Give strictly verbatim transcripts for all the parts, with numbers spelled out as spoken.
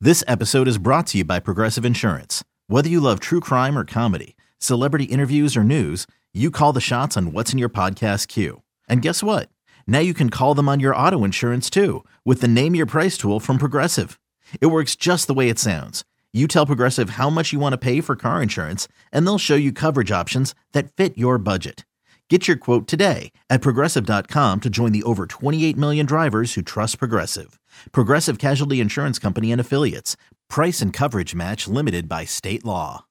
This episode is brought to you by Progressive Insurance. Whether you love true crime or comedy, celebrity interviews or news, you call the shots on what's in your podcast queue. And guess what? Now you can call them on your auto insurance too with the Name Your Price tool from Progressive. It works just the way it sounds. You tell Progressive how much you want to pay for car insurance, and they'll show you coverage options that fit your budget. Get your quote today at Progressive dot com to join the over twenty-eight million drivers who trust Progressive. Progressive Casualty Insurance Company and Affiliates. Price and coverage match limited by state law.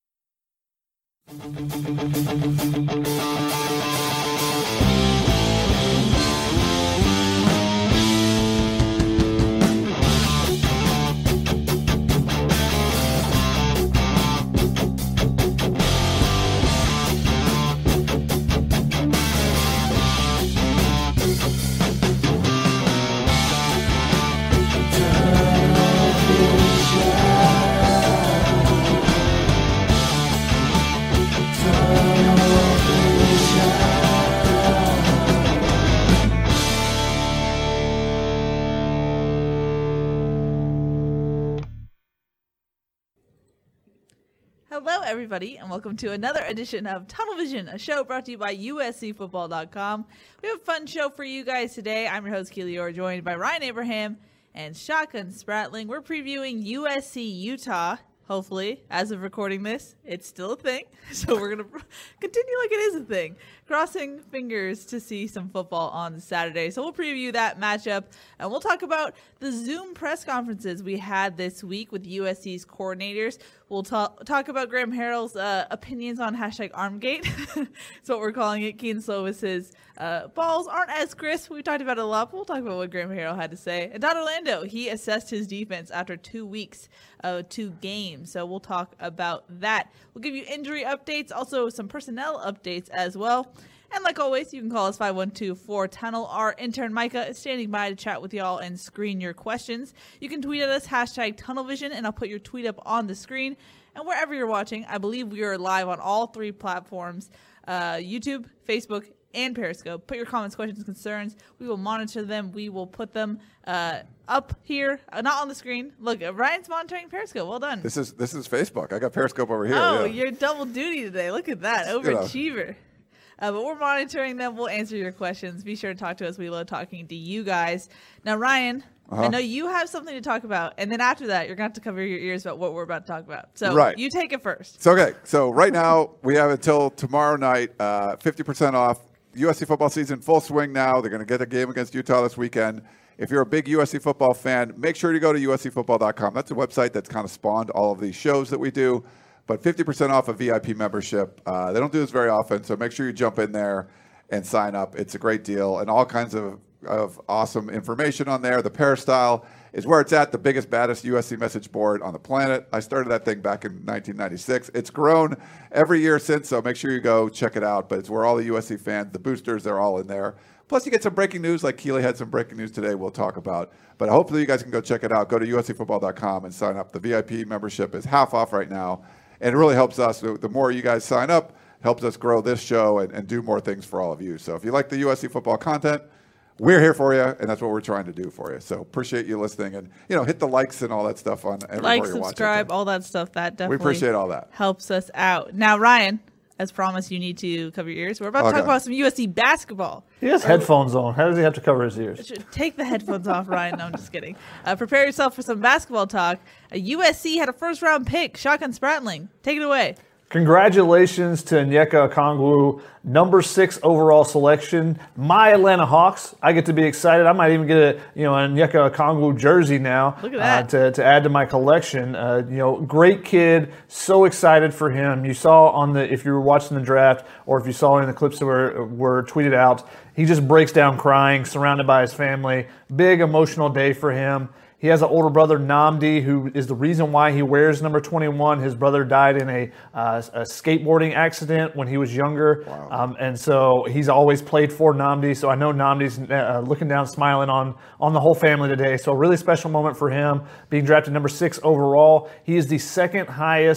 Hello, everybody, and welcome to another edition of Tunnel Vision, a show brought to you by U S C football dot com. We have a fun show for you guys today. I'm your host, Keely Orr, joined by Ryan Abraham and Shotgun Spratling. We're previewing U S C Utah. Hopefully, as of recording this, it's still a thing. So we're going to continue like it is a thing. Crossing fingers to see some football on Saturday. So we'll preview that matchup, and we'll talk about the Zoom press conferences we had this week with U S C's coordinators. We'll talk talk about Graham Harrell's uh, opinions on hashtag Armgate. That's what we're calling it. Keaton Slovis's uh, balls aren't as crisp. We talked about it a lot, but we'll talk about what Graham Harrell had to say. And Don Orlando, he assessed his defense after two weeks, uh, two games. So we'll talk about that. We'll give you injury updates, also some personnel updates as well. And like always, you can call us five one two, four tunnel. Our intern Micah is standing by to chat with y'all and screen your questions. You can tweet at us, hashtag TunnelVision, and I'll put your tweet up on the screen. And wherever you're watching, I believe we are live on all three platforms, uh, YouTube, Facebook, and Periscope. Put your comments, questions, concerns. We will monitor them. We will put them uh, up here, uh, not on the screen. Look, uh, Ryan's monitoring Periscope. Well done. This is this is Facebook. I got Periscope over here. Oh, yeah. You're double duty today. Look at that. Overachiever. You know. Uh, but we're monitoring them. We'll answer your questions. Be sure to talk to us. We love talking to you guys. Now, Ryan, uh-huh. I know you have something to talk about. And then after that, you're going to have to cover your ears about what we're about to talk about. So right. You take it first. So, okay. So right now, we have until tomorrow night, uh, fifty percent off. U S C football season, full swing now. They're going to get a game against Utah this weekend. If you're a big U S C football fan, make sure you go to U S C football dot com. That's a website that's kind of spawned all of these shows that we do. But fifty percent off a V I P membership. Uh, they don't do this very often, so make sure you jump in there and sign up. It's a great deal, and all kinds of, of awesome information on there. The Peristyle is where it's at, the biggest, baddest U S C message board on the planet. I started that thing back in nineteen ninety-six. It's grown every year since, so make sure you go check it out. But it's where all the U S C fans, the boosters, they're all in there. Plus, you get some breaking news, like Keely had some breaking news today we'll talk about. But hopefully you guys can go check it out. Go to U S C football dot com and sign up. The V I P membership is half off right now. And it really helps us. The more you guys sign up, helps us grow this show and, and do more things for all of you. So if you like the U S C football content, we're here for you, and that's what we're trying to do for you. So appreciate you listening, and you know, hit the likes and all that stuff on everywhere like, you're subscribe, watching. all that stuff. That definitely we appreciate all that. Helps us out. Now, Ryan, as promised, you need to cover your ears. We're about to okay. talk about some U S C basketball. He has or, headphones on. How does he have to cover his ears? Take the headphones off, Ryan. No, I'm just kidding. Uh, prepare yourself for some basketball talk. Uh, U S C had a first-round pick, Shotgun Spratling. Take it away. Congratulations to Onyeka Okongwu, number six overall selection. My Atlanta Hawks. I get to be excited. I might even get a you know an Onyeka Okongwu jersey now. Look at that. Uh, to to add to my collection. Uh, you know, great kid. So excited for him. You saw on the if you were watching the draft or if you saw it in the clips that were were tweeted out, he just breaks down crying, surrounded by his family. Big emotional day for him. He has an older brother, Nnamdi, who is the reason why he wears number twenty-one. His brother died in a, uh, a skateboarding accident when he was younger. Wow. Um, and so he's always played for Nnamdi. So I know Nnamdi's uh, looking down, smiling on, on the whole family today. So a really special moment for him, being drafted number six overall. He is the second highest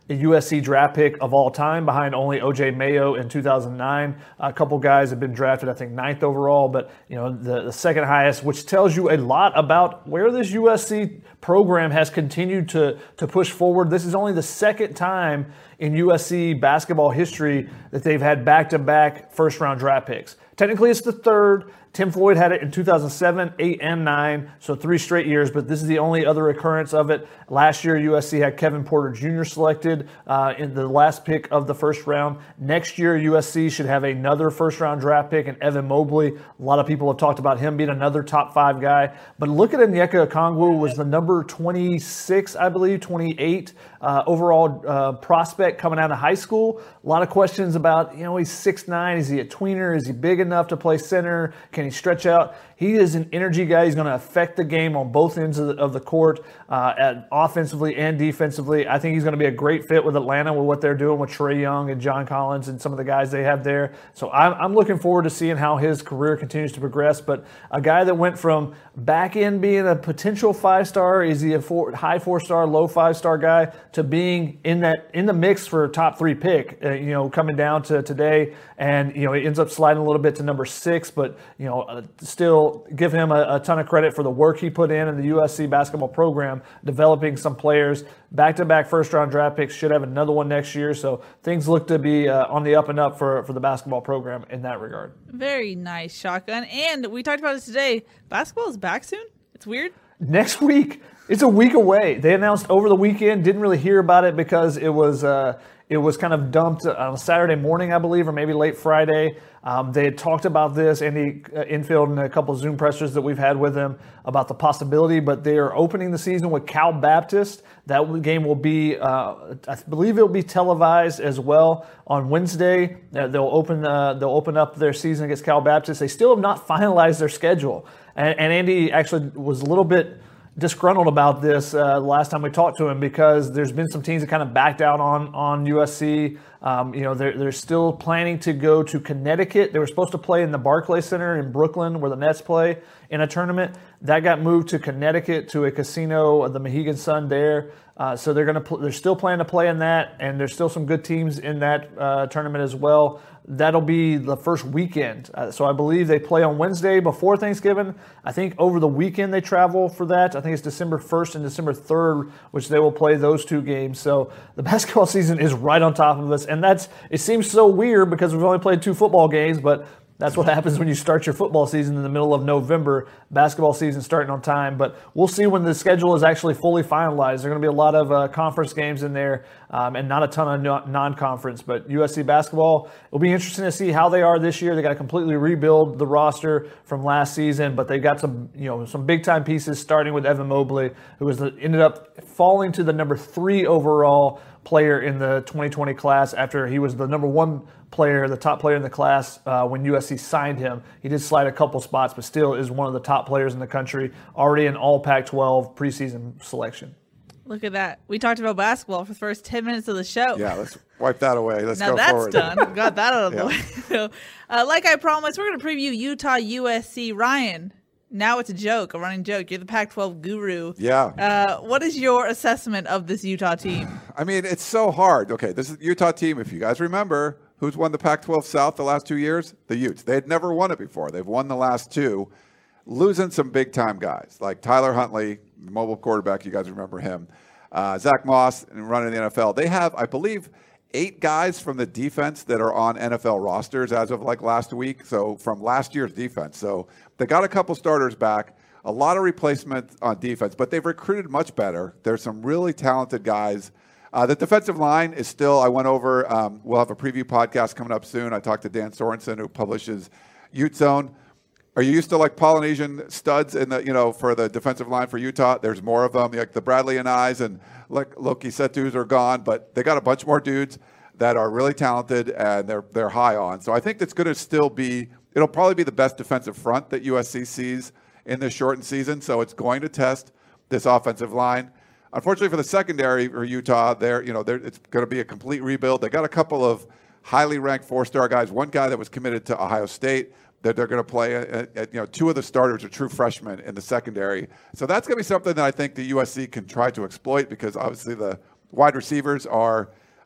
U S C draft pick of all time, behind only O J Mayo in two thousand nine. A couple guys have been drafted, I think, ninth overall, but you know the, the second highest, which tells you a lot about where this U S C program has continued to, to push forward. This is only the second time in U S C basketball history that they've had back-to-back first-round draft picks. Technically, it's the third. Tim Floyd had it in two thousand seven, eight, and nine, so three straight years, but this is the only other occurrence of it. Last year, U S C had Kevin Porter Junior selected uh, in the last pick of the first round. Next year, U S C should have another first-round draft pick, and Evan Mobley. A lot of people have talked about him being another top five guy. But look at Onyeka Okongwu, was the number twenty-six, I believe, twenty-eight uh, overall uh, prospect coming out of high school. A lot of questions about, you know, he's six nine. Is he a tweener? Is he big enough to play center? Can he stretch out? He is an energy guy. He's going to affect the game on both ends of the, of the court, uh, at offensively and defensively. I think he's going to be a great fit with Atlanta with what they're doing with Trae Young and John Collins and some of the guys they have there. So I'm, I'm looking forward to seeing how his career continues to progress. But a guy that went from back end being a potential five-star, is he a four, high four-star, low five-star guy, to being in that in the mix for a top three pick, uh, you know, coming down to today. And, you know, he ends up sliding a little bit to number six, but, you know, uh, still give him a, a ton of credit for the work he put in in the U S C basketball program, developing some players. Back-to-back first-round draft picks, should have another one next year. So things look to be uh, on the up and up for, for the basketball program in that regard. Very nice, Shotgun. And we talked about this today. Basketball is back soon. It's weird. Next week. It's a week away. They announced over the weekend. Didn't really hear about it because it was uh, it was kind of dumped on Saturday morning, I believe, or maybe late Friday. Um, they had talked about this, Andy uh, Enfield, and a couple of Zoom pressers that we've had with them about the possibility, but they are opening the season with Cal Baptist. That game will be, uh, I believe it will be televised as well on Wednesday. Uh, they'll open uh, they'll open up their season against Cal Baptist. They still have not finalized their schedule. And, and Andy actually was a little bit disgruntled about this uh, last time we talked to him, because there's been some teams that kind of backed out on on U S C. Um, you know, they're, they're still planning to go to Connecticut. They were supposed to play in the Barclays Center in Brooklyn, where the Nets play in a tournament. That got moved to Connecticut, to a casino, the Mohegan Sun there. Uh, so they're going to pl- they're still planning to play in that, and there's still some good teams in that uh, tournament as well. That'll be the first weekend. Uh, so I believe they play on Wednesday before Thanksgiving. I think over the weekend they travel for that. I think it's December first and December third, which they will play those two games. So the basketball season is right on top of us. And that's, it seems so weird because we've only played two football games, but that's what happens when you start your football season in the middle of November. Basketball season starting on time, but we'll see when the schedule is actually fully finalized. There are going to be a lot of uh, conference games in there, um, and not a ton of no- non-conference. But U S C basketball, it'll be interesting to see how they are this year. They got to completely rebuild the roster from last season, but they've got some, you know, some big-time pieces, starting with Evan Mobley, who was the, ended up falling to the number three overall player in the twenty twenty class after he was the number one player, the top player in the class uh, when U S C signed him. He did slide a couple spots, but still is one of the top players in the country, already an all Pac twelve preseason selection. Look at that. We talked about basketball for the first ten minutes of the show. Yeah, let's wipe that away. Let's now go that's forward. done. Got that out of the Yeah. way. So, uh, like I promised, we're going to preview Utah U S C. Ryan, now it's a joke, a running joke. You're the Pac twelve guru. Yeah. Uh, what is your assessment of this Utah team? I mean, it's so hard. Okay, this is the Utah team. If you guys remember, who's won the Pac twelve South the last two years? The Utes. They had never won it before. They've won the last two, losing some big-time guys like Tyler Huntley, the mobile quarterback. You guys remember him. Uh, Zach Moss, running the N F L. They have, I believe, eight guys from the defense that are on N F L rosters as of like last week. So from last year's defense. So they got a couple starters back, a lot of replacement on defense, but they've recruited much better. There's some really talented guys. Uh, the defensive line is still, I went over, um, we'll have a preview podcast coming up soon. I talked to Dan Sorensen, who publishes Ute Zone. Are you used to like Polynesian studs in the, you know, for the defensive line for Utah? There's more of them. Like the Bradley and Eyes and like Loki Setus are gone, but they got a bunch more dudes that are really talented and they're they're high on. So I think that's going to still be, it'll probably be the best defensive front that U S C sees in this shortened season. So it's going to test this offensive line. Unfortunately for the secondary for Utah, they're, you know, they're, it's going to be a complete rebuild. They got a couple of highly ranked four-star guys. One guy that was committed to Ohio State that they're going to play at, at, you know, two of the starters are true freshmen in the secondary. So that's going to be something that I think the U S C can try to exploit, because obviously the wide receivers are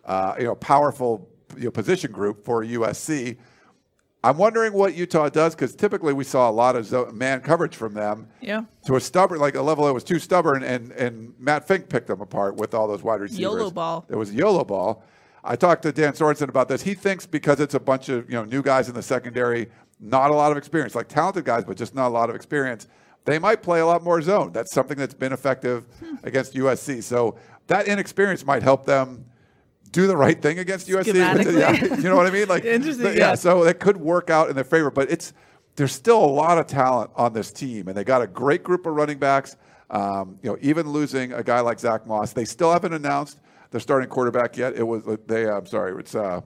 uh, you know, powerful you know, position group for U S C. I'm wondering what Utah does, because typically we saw a lot of zo- man coverage from them. Yeah. To a stubborn, like a level that was too stubborn, and, and Matt Fink picked them apart with all those wide receivers. YOLO ball. It was YOLO ball. I talked to Dan Sorensen about this. He thinks because it's a bunch of you know new guys in the secondary, not a lot of experience, like talented guys, but just not a lot of experience, they might play a lot more zone. That's something that's been effective against U S C. So that inexperience might help them do the right thing against U S C. Yeah, you know what I mean? Like, Interesting. yeah. yeah. So it could work out in their favor, but it's there's still a lot of talent on this team, and they got a great group of running backs. Um, you know, even losing a guy like Zach Moss, they still haven't announced their starting quarterback yet. It was they. I'm sorry, it's uh,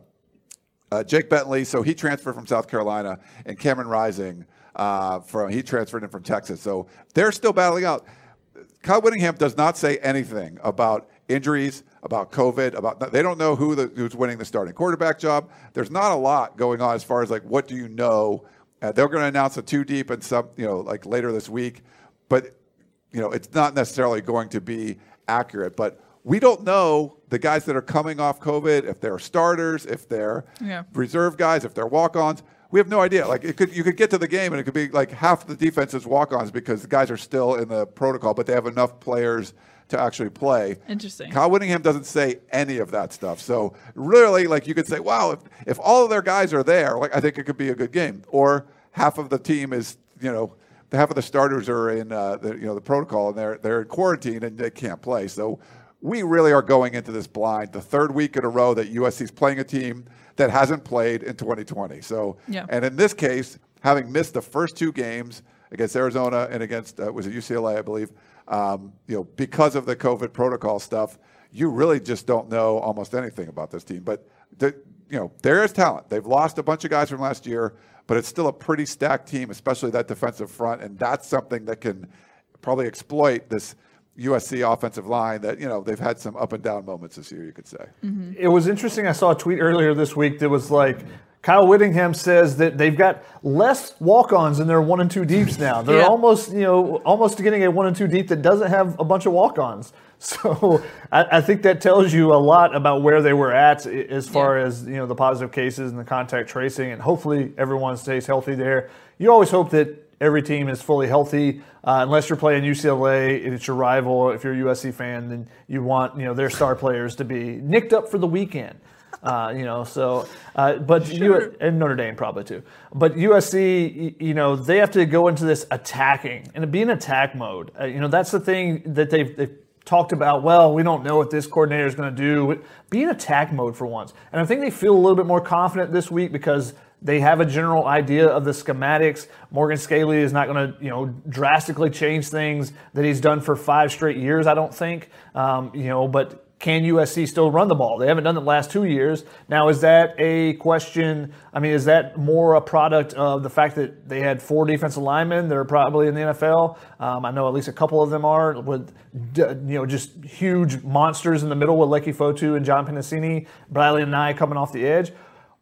uh, Jake Bentley. So he transferred from South Carolina, and Cameron Rising uh, from he transferred in from Texas. So they're still battling out. Kyle Whittingham does not say anything about injuries, about COVID, about they don't know who the, who's winning the starting quarterback job. There's not a lot going on as far as like what do you know. Uh, they're going to announce a two deep and some you know like later this week, but you know it's not necessarily going to be accurate. But we don't know the guys that are coming off COVID, if they're starters, if they're yeah. reserve guys, if they're walk-ons. We have no idea. Like it could, you could get to the game and it could be like half the defense is walk-ons because the guys are still in the protocol, but they have enough players to actually play. Interesting. Kyle Whittingham doesn't say any of that stuff. So really, like you could say, wow, if, if all of their guys are there, like I think it could be a good game. Or half of the team is, you know, half of the starters are in, uh, the, you know, the protocol and they're they're in quarantine and they can't play. So we really are going into this blind, the third week in a row that U S C is playing a team that hasn't played in twenty twenty. So, yeah. and in this case, having missed the first two games against Arizona and against uh, was it U C L A, I believe, um, you know, because of the COVID protocol stuff, you really just don't know almost anything about this team. But the, you know, there is talent. They've lost a bunch of guys from last year, but it's still a pretty stacked team, especially that defensive front, and that's something that can probably exploit this U S C offensive line that, you know, they've had some up and down moments this year, you could say. Mm-hmm. It was interesting. I saw a tweet earlier this week that was like, Kyle Whittingham says that they've got less walk-ons in their one and two deeps now. They're yeah. almost, you know, almost getting a one and two deep that doesn't have a bunch of walk-ons. So I, I think that tells you a lot about where they were at as far yeah. as, you know, the positive cases and the contact tracing, and hopefully everyone stays healthy there. You always hope that every team is fully healthy, uh, unless you're playing U C L A and it's your rival. If you're a U S C fan, then you want you know their star players to be nicked up for the weekend. Uh, you know, so uh, but sure. you and Notre Dame probably too. But U S C, you know, they have to go into this attacking and be in attack mode. Uh, you know, that's the thing that they've, they've talked about. Well, we don't know what this coordinator is going to do. Be in attack mode for once, and I think they feel a little bit more confident this week because they have a general idea of the schematics. Morgan Scaley is not going to, you know, drastically change things that he's done for five straight years, I don't think. Um, you know, but can U S C still run the ball? They haven't done it the last two years. Now, is that a question? I mean, is that more a product of the fact that they had four defensive linemen that are probably in the N F L? Um, I know at least a couple of them are, with, you know, just huge monsters in the middle with Leki Fotu and John Pennicini, Bradley and Nye coming off the edge.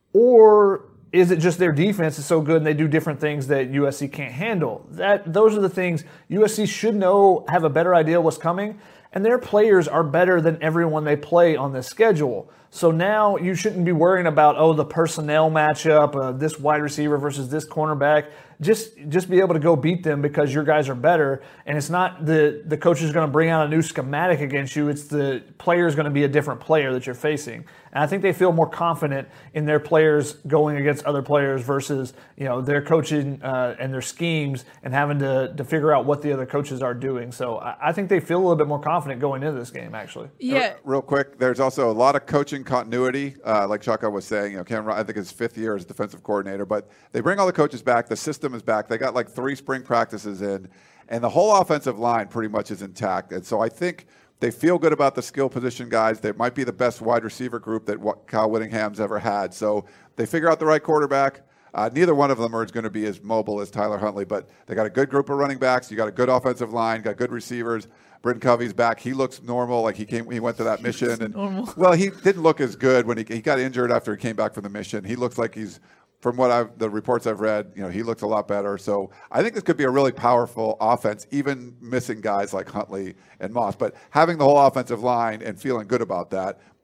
Or is it just their defense is so good and they do different things that U S C can't handle? That those are the things U S C should know, have a better idea what's coming, and their players are better than everyone they play on this schedule. So now you shouldn't be worrying about, oh, the personnel matchup, uh, this wide receiver versus this cornerback. Just just be able to go beat them because your guys are better. And it's not the, the coach is going to bring out a new schematic against you. It's the player is going to be a different player that you're facing. And I think they feel more confident in their players going against other players versus, you know, their coaching uh, and their schemes and having to, to figure out what the other coaches are doing. So I, I think they feel a little bit more confident going into this game, actually. Yeah. Real quick, there's also a lot of coaching continuity, uh, like Chaka was saying. You know, Cameron, I think his fifth year as defensive coordinator, but they bring all the coaches back. The system is back. They got like three spring practices in, and the whole offensive line pretty much is intact. And so I think they feel good about the skill position guys. They might be the best wide receiver group that Kyle Whittingham's ever had. So they figure out the right quarterback. Uh, neither one of them are going to be as mobile as Tyler Huntley, but they got a good group of running backs. You got a good offensive line, got good receivers. Britton Covey's back. He looks normal. Like he came, he went to that mission, and normal. Well, he didn't look as good when he he got injured after he came back from the mission. He looks like he's, from what I've the reports I've read, you know, he looks a lot better. So I think this could be a really powerful offense, even missing guys like Huntley and Moss. But having the whole offensive line and feeling good about that,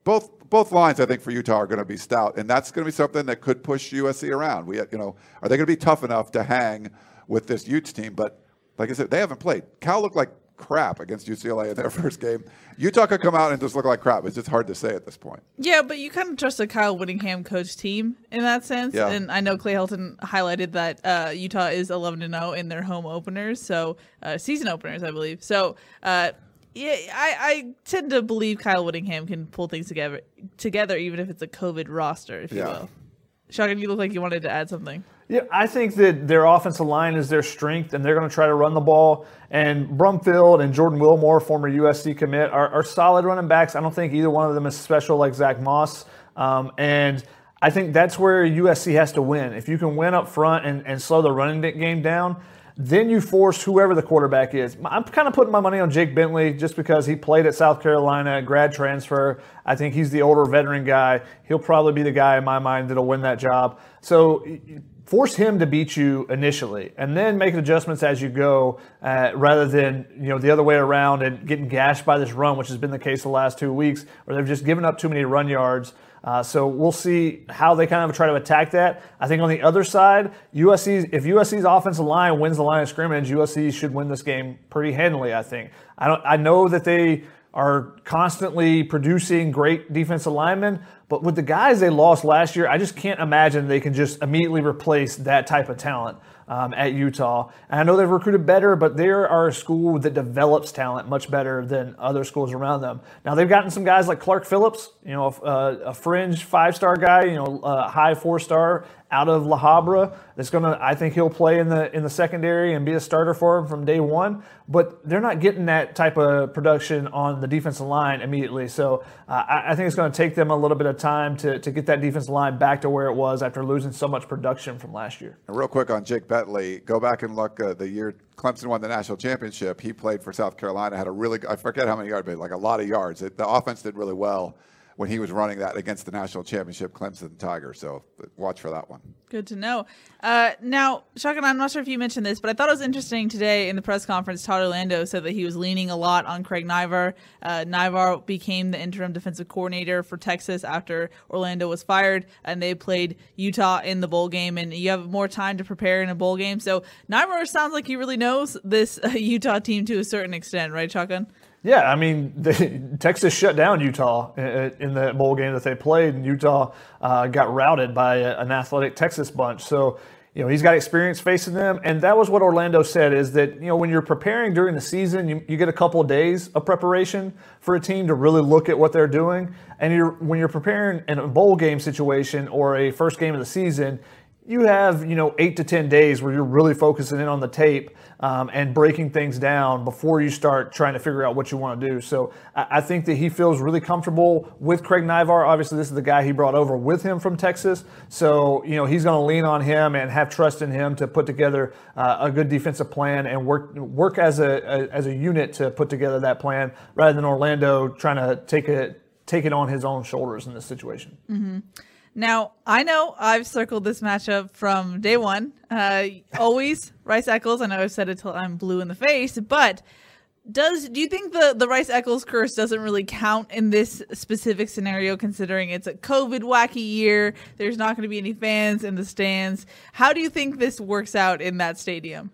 both both lines, I think, for Utah are going to be stout, and that's going to be something that could push U S C around. We, you know, are they going to be tough enough to hang with this Utes team? But like I said, they haven't played. Cal looked like crap against U C L A in their first game. Utah could come out and just look like crap. It's just hard to say at this point. Yeah, but you kind of trust a Kyle Whittingham coach team in that sense. Yeah. And I know Clay Helton highlighted that uh, Utah is eleven and oh in their home openers, so uh, season openers, I believe. So, uh, yeah, I, I tend to believe Kyle Whittingham can pull things together, together even if it's a COVID roster, if you Yeah. will. Shotgun, you look like you wanted to add something. Yeah, I think that their offensive line is their strength, and they're going to try to run the ball. And Brumfield and Jordan Wilmore, former U S C commit, are, are solid running backs. I don't think either one of them is special like Zach Moss. Um, and I think that's where U S C has to win. If you can win up front and, and slow the running game down, then you force whoever the quarterback is. I'm kind of putting my money on Jake Bentley just because he played at South Carolina, grad transfer. I think he's the older veteran guy. He'll probably be the guy in my mind that'll win that job. So force him to beat you initially, and then make adjustments as you go, uh, rather than you know the other way around and getting gashed by this run, which has been the case the last two weeks, where they've just given up too many run yards. Uh, so we'll see how they kind of try to attack that. I think on the other side, U S C's if U S C's offensive line wins the line of scrimmage, U S C should win this game pretty handily. I think. I don't. I know that they are constantly producing great defensive linemen, but with the guys they lost last year, I just can't imagine they can just immediately replace that type of talent um, at Utah. And I know they've recruited better, but they are a school that develops talent much better than other schools around them. Now they've gotten some guys like Clark Phillips, you know, a, a fringe five-star guy, you know, a high four-star out of La Habra. That's gonna, I think he'll play in the in the secondary and be a starter for him from day one. But they're not getting that type of production on the defensive line immediately. So uh, I, I think it's going to take them a little bit of time to to get that defensive line back to where it was after losing so much production from last year. And real quick on Jake Bentley, go back and look uh, the year Clemson won the national championship. He played for South Carolina, had a really, I forget how many yards, but like a lot of yards. It, the offense did really well when he was running that against the national championship Clemson Tigers. So watch for that one. Good to know. Uh, now, Shotgun, I'm not sure if you mentioned this, but I thought it was interesting today in the press conference. Todd Orlando said that he was leaning a lot on Craig Naivar. Uh, Naivar became the interim defensive coordinator for Texas after Orlando was fired, and they played Utah in the bowl game, and you have more time to prepare in a bowl game. So Naivar sounds like he really knows this uh, Utah team to a certain extent, right, Shotgun? Yeah, I mean, they, Texas shut down Utah in, in the bowl game that they played, and Utah uh, got routed by a, an athletic Texas bunch. So, you know, he's got experience facing them, and that was what Orlando said, is that, you know, when you're preparing during the season, you, you get a couple of days of preparation for a team to really look at what they're doing. And you're, when you're preparing in a bowl game situation or a first game of the season, you have, you know, eight to ten days where you're really focusing in on the tape um, and breaking things down before you start trying to figure out what you want to do. So I, I think that he feels really comfortable with Craig Naivar. Obviously, this is the guy he brought over with him from Texas. So, you know, he's going to lean on him and have trust in him to put together uh, a good defensive plan and work work as a, a as a unit to put together that plan, rather than Orlando trying to take it take it on his own shoulders in this situation. Mm-hmm. Now, I know I've circled this matchup from day one. Uh, always Rice Eccles. I know I've said it till I'm blue in the face, but does do you think the, the Rice Eccles curse doesn't really count in this specific scenario, considering it's a COVID wacky year? There's not going to be any fans in the stands. How do you think this works out in that stadium?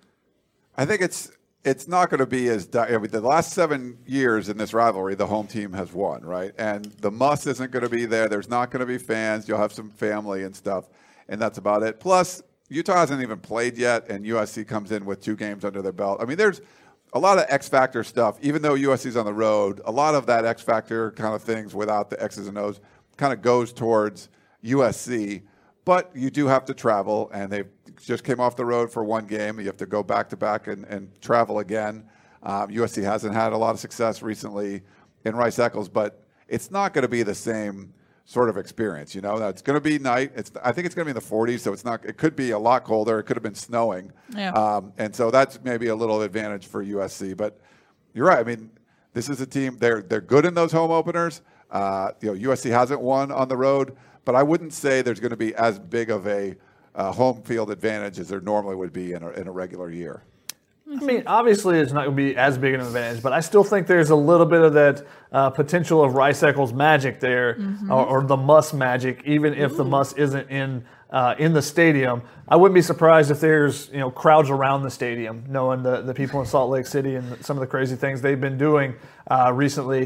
I think it's it's not going to be as di- I mean, the last seven years in this rivalry, the home team has won, right? And the muss isn't going to be there. There's not going to be fans. You'll have some family and stuff, and that's about it. Plus, Utah hasn't even played yet, and U S C comes in with two games under their belt. I mean, there's a lot of X factor stuff. Even though U S C's on the road, a lot of that X factor kind of things without the X's and O's kind of goes towards U S C. But you do have to travel, and they just came off the road for one game. You have to go back to back and, and travel again. Um, U S C hasn't had a lot of success recently in Rice Eccles, but it's not going to be the same sort of experience. You know, it's going to be night. It's I think it's going to be in the forties, so it's not. It could be a lot colder. It could have been snowing, yeah. um, and so that's maybe a little advantage for U S C. But you're right. I mean, this is a team. They're they're good in those home openers. Uh, you know, U S C hasn't won on the road. But I wouldn't say there's going to be as big of a uh, home field advantage as there normally would be in a, in a regular year. I mean, obviously it's not going to be as big an advantage, but I still think there's a little bit of that uh, potential of Rice-Eccles magic there, mm-hmm. or, or the Muss magic, even if Ooh. the Muss isn't in uh, in the stadium. I wouldn't be surprised if there's you know crowds around the stadium, knowing the, the people in Salt Lake City and some of the crazy things they've been doing uh, recently.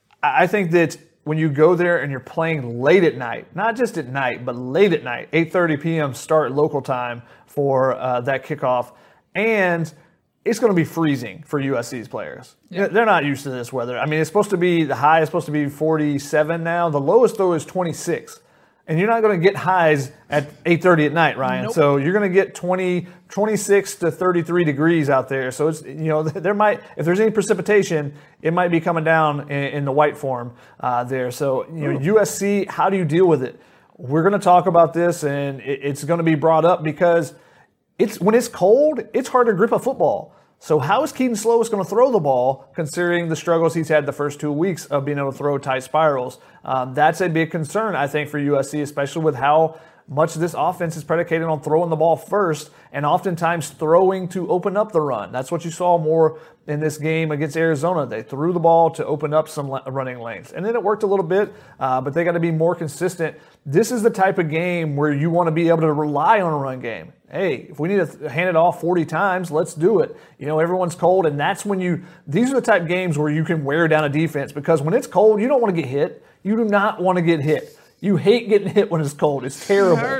I think that when you go there and you're playing late at night, not just at night, but late at night, eight thirty p.m. start local time for uh, that kickoff, and it's going to be freezing for U S C's players. Yeah. They're not used to this weather. I mean, it's supposed to be, the high is supposed to be forty-seven now. The lowest, though, is twenty-six. And you're not going to get highs at eight thirty at night, Ryan. Nope. So you're going to get twenty, twenty-six to thirty-three degrees out there. So it's, you know, there might, if there's any precipitation, it might be coming down in, in the white form uh, there. So, you know, Ooh. U S C, how do you deal with it? We're going to talk about this, and it, it's going to be brought up because it's when it's cold, it's hard to grip a football. So how is Keaton Slovis going to throw the ball, considering the struggles he's had the first two weeks of being able to throw tight spirals? Um, that's a big concern, I think, for U S C, especially with how much of this offense is predicated on throwing the ball first and oftentimes throwing to open up the run. That's what you saw more in this game against Arizona. They threw the ball to open up some running lanes. And then it worked a little bit, uh, but they got to be more consistent. This is the type of game where you want to be able to rely on a run game. Hey, if we need to hand it off forty times, let's do it. You know, everyone's cold, and that's when you – these are the type of games where you can wear down a defense, because when it's cold, you don't want to get hit. You do not want to get hit. You hate getting hit when it's cold. It's terrible.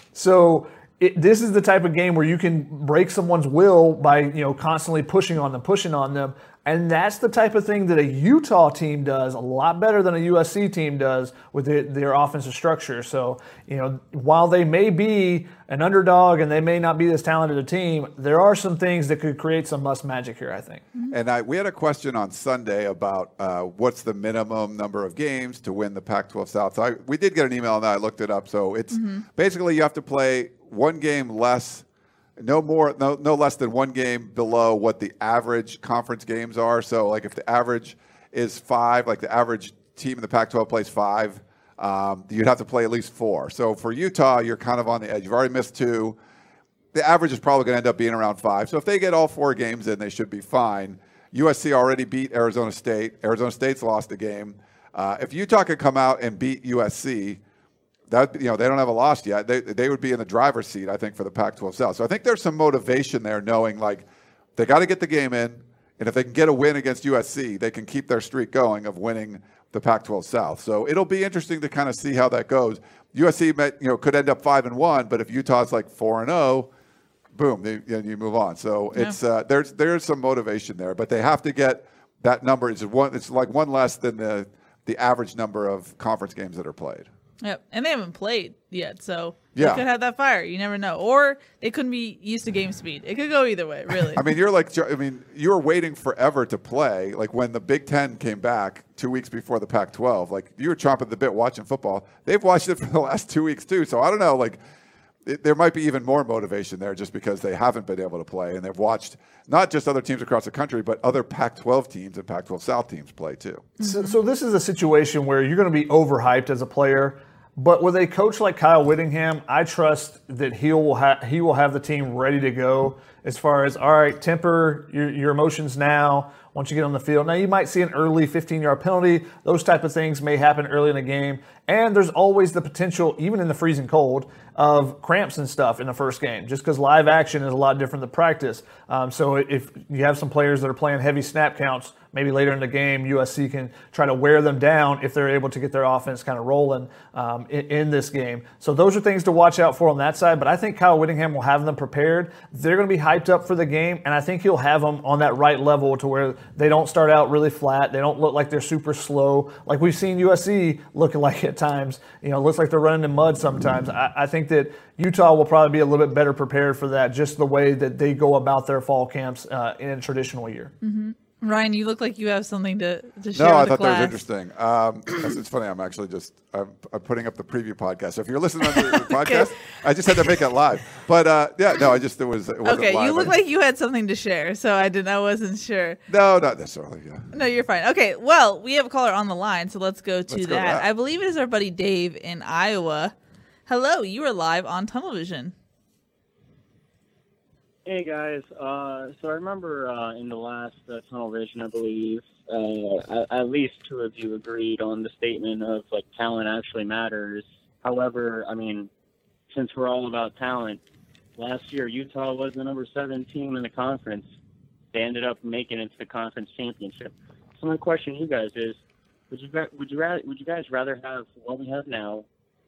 So it, this is the type of game where you can break someone's will by, you know, constantly pushing on them, pushing on them. And that's the type of thing that a Utah team does a lot better than a U S C team does with their, their offensive structure. So, you know, while they may be an underdog and they may not be as talented a team, there are some things that could create some Muss magic here, I think. And I, we had a question on Sunday about uh, what's the minimum number of games to win the Pac twelve South. So I, we did get an email and I looked it up. So it's mm-hmm. basically you have to play one game less. No more, no, no less than one game below what the average conference games are. So, like, if the average is five, like the average team in the Pac twelve plays five, um, you'd have to play at least four. So, for Utah, you're kind of on the edge. You've already missed two. The average is probably going to end up being around five. So, if they get all four games in, they should be fine. U S C already beat Arizona State. Arizona State's lost a game. Uh, if Utah could come out and beat U S C, that, you know, they don't have a loss yet. They they would be in the driver's seat, I think, for the Pac twelve South. So I think there's some motivation there, knowing like they got to get the game in, and if they can get a win against U S C, they can keep their streak going of winning the Pac twelve South. So it'll be interesting to kind of see how that goes. U S C, met, you know, could end up five and one, but if Utah's like four and zero, boom, they, you, know, you move on. So yeah. it's uh, there's there's some motivation there, but they have to get that number. It's one. It's like one less than the the average number of conference games that are played. Yep, and they haven't played yet, so yeah. they could have that fire. You never know. Or they couldn't be used to game speed. It could go either way, really. I mean, you're like, I mean, you were waiting forever to play. Like when the Big Ten came back two weeks before the Pac twelve, like you were chomping the bit watching football. They've watched it for the last two weeks too. So I don't know, like it, there might be even more motivation there just because they haven't been able to play, and they've watched not just other teams across the country, but other Pac twelve teams and Pac twelve South teams play too. So, so this is a situation where you're going to be overhyped as a player. But with a coach like Kyle Whittingham, I trust that he will ha- he will have the team ready to go as far as, all right, temper your, your emotions now once you get on the field. Now, you might see an early fifteen-yard penalty. Those type of things may happen early in the game. And there's always the potential, even in the freezing cold, of cramps and stuff in the first game, just because live action is a lot different than practice. Um, so if you have some players that are playing heavy snap counts, maybe later in the game, U S C can try to wear them down if they're able to get their offense kind of rolling um, in, in this game. So those are things to watch out for on that side. But I think Kyle Whittingham will have them prepared. They're going to be hyped up for the game, and I think he'll have them on that right level to where they don't start out really flat. They don't look like they're super slow, like we've seen U S C looking like at times. You know, it looks like they're running in mud sometimes. I, I think that Utah will probably be a little bit better prepared for that, just the way that they go about their fall camps uh, in a traditional year. Mm-hmm. Ryan, you look like you have something to, to share no, with the I thought class. that was interesting. Um, it's, it's funny. I'm actually just I'm, I'm putting up the preview podcast. So if you're listening to the podcast, okay. I just had to make it live. But uh, yeah, no, I just it was it wasn't okay. live. You look like you had something to share, so I didn't. I wasn't sure. No, not necessarily. Yeah. No, you're fine. Okay. Well, we have a caller on the line, so let's go to let's that. Go to that. I believe it is our buddy Dave in Iowa. Hello, you are live on Tunnel Vision. Hey guys, uh, so I remember uh, in the last uh, Tunnel Vision, I believe, uh, at, at least two of you agreed on the statement of like talent actually matters. However, I mean, since we're all about talent, last year Utah was the number seven team in the conference. They ended up making it to the conference championship. So my question to you guys is, would you would you rather would you guys rather have what we have now,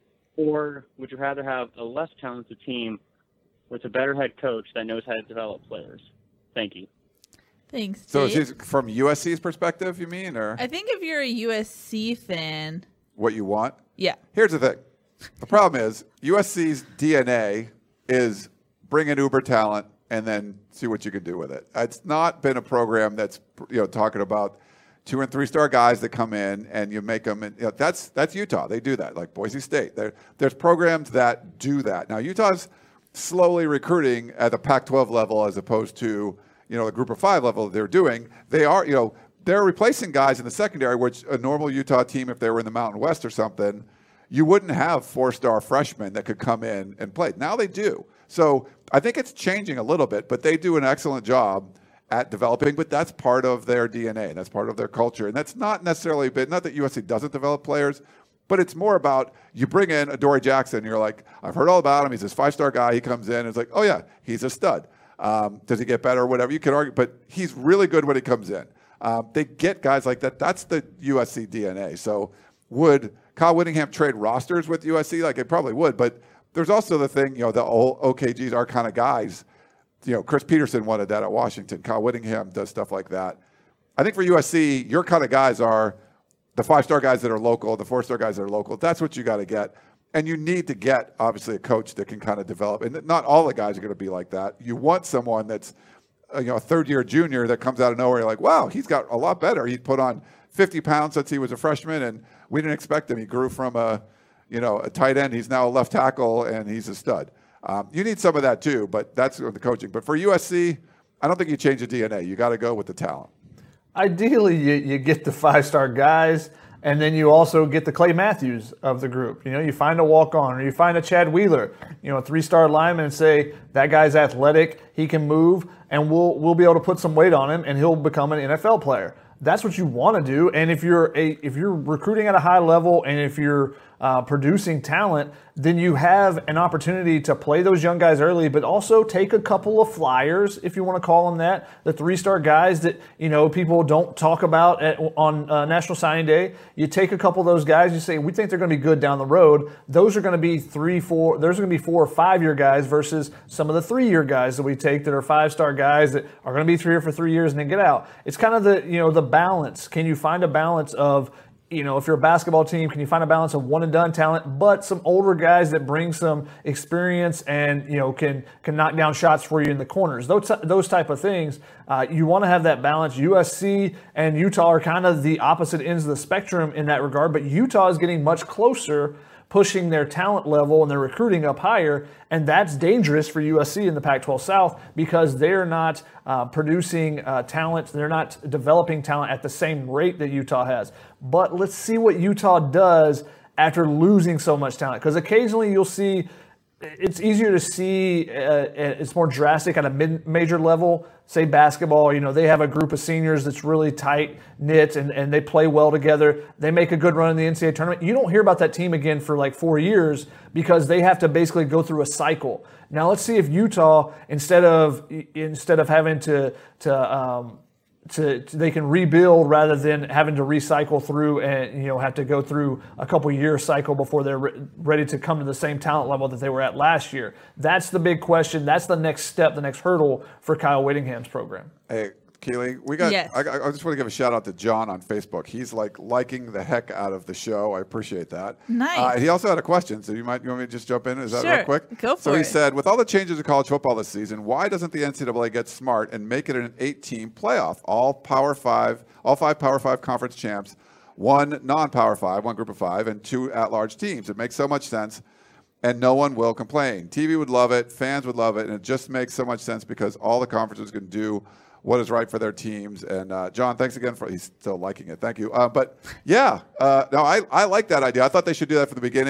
or would you rather have a less talented team with a better head coach that knows how to develop players? Thank you. Thanks, So Dave. is this from U S C's perspective, you mean, or I think if you're a U S C fan, what you want? yeah. Here's the thing. The problem is U S C's D N A is bring in uber talent and then see what you can do with it. It's not been a program that's, you know, talking about two and three star guys that come in and you make them. And, you know, that's that's Utah. They do that, like Boise State. There, there's programs that do that. Now Utah's slowly recruiting at the Pac twelve level as opposed to, you know, the Group of Five level they're doing. They are, you know, they're replacing guys in the secondary, which a normal Utah team, if they were in the Mountain West or something, you wouldn't have four-star freshmen that could come in and play. Now they do. So I think it's changing a little bit, but they do an excellent job at developing, but that's part of their D N A. That's part of their culture. And that's not necessarily been, not that U S C doesn't develop players, but it's more about you bring in a Dory Jackson, and you're like, I've heard all about him. He's this five-star guy. He comes in, and it's like, oh, yeah, he's a stud. Um, does he get better or whatever? You can argue, but he's really good when he comes in. Um, they get guys like that. That's the U S C D N A. So would Kyle Whittingham trade rosters with U S C? Like, it probably would. But there's also the thing, you know, the old O K Gs are kind of guys. You know, Chris Peterson wanted that at Washington. Kyle Whittingham does stuff like that. I think for U S C, your kind of guys are the five-star guys that are local, the four-star guys that are local. That's what you got to get. And you need to get, obviously, a coach that can kind of develop. And not all the guys are going to be like that. You want someone that's, you know, a third-year junior that comes out of nowhere. You're like, wow, he's got a lot better. He put on fifty pounds since he was a freshman, and we didn't expect him. He grew from a, you know, a tight end. He's now a left tackle, and he's a stud. Um, you need some of that too, but that's the coaching. But for U S C, I don't think you change the D N A. You got to go with the talent. Ideally, you, you get the five-star guys, and then you also get the Clay Matthews of the group. You know, you find a walk-on, or you find a Chad Wheeler, you know, a three-star lineman, and say, that guy's athletic, he can move, and we'll we'll be able to put some weight on him, and he'll become an N F L player. That's what you want to do. And if you're a if you're recruiting at a high level, and if you're uh, producing talent, then you have an opportunity to play those young guys early, but also take a couple of flyers, if you want to call them that, the three-star guys that, you know, people don't talk about at, on uh, National Signing Day. You take a couple of those guys, you say, we think they're going to be good down the road. Those are going to be three, four, those are going to be four or five-year guys versus some of the three-year guys that we take that are five-star guys that are going to be here for three years and then get out. It's kind of the, you know, the balance. Can you find a balance of, you know, if you're a basketball team, can you find a balance of one and done talent, but some older guys that bring some experience and, you know, can can knock down shots for you in the corners? Those those type of things. Uh, you want to have that balance. U S C and Utah are kind of the opposite ends of the spectrum in that regard, but Utah is getting much closer, pushing their talent level and their recruiting up higher, and that's dangerous for U S C in the Pac twelve South because they're not uh, producing uh, talent, they're not developing talent at the same rate that Utah has. But let's see what Utah does after losing so much talent, because occasionally you'll see, it's easier to see, uh, it's more drastic at a mid-major level. Say basketball, you know, they have a group of seniors that's really tight-knit and, and they play well together. They make a good run in the N C double A tournament. You don't hear about that team again for like four years because they have to basically go through a cycle. Now let's see if Utah, instead of instead of having to to um, To, to they can rebuild rather than having to recycle through and, you know, have to go through a couple year cycle before they're re- ready to come to the same talent level that they were at last year. That's the big question. That's the next step, the next hurdle for Kyle Whittingham's program. Hey, Keely, we got. Yes. I, I just want to give a shout out to John on Facebook. He's like liking the heck out of the show. I appreciate that. Nice. Uh, he also had a question, so you might you want me to just jump in? Is that Sure. real quick? Go for so he it. said, with all the changes in college football this season, why doesn't the N C double A get smart and make it an eight-team playoff? All Power Five, all five Power Five conference champs, one non-Power Five, one group of five, and two at-large teams. It makes so much sense. And no one will complain. T V would love it. Fans would love it. And it just makes so much sense because all the conferences can do what is right for their teams. And uh, John, thanks again for, he's still liking it. Thank you. Uh, but yeah, uh, no, I, I like that idea. I thought they should do that from the beginning.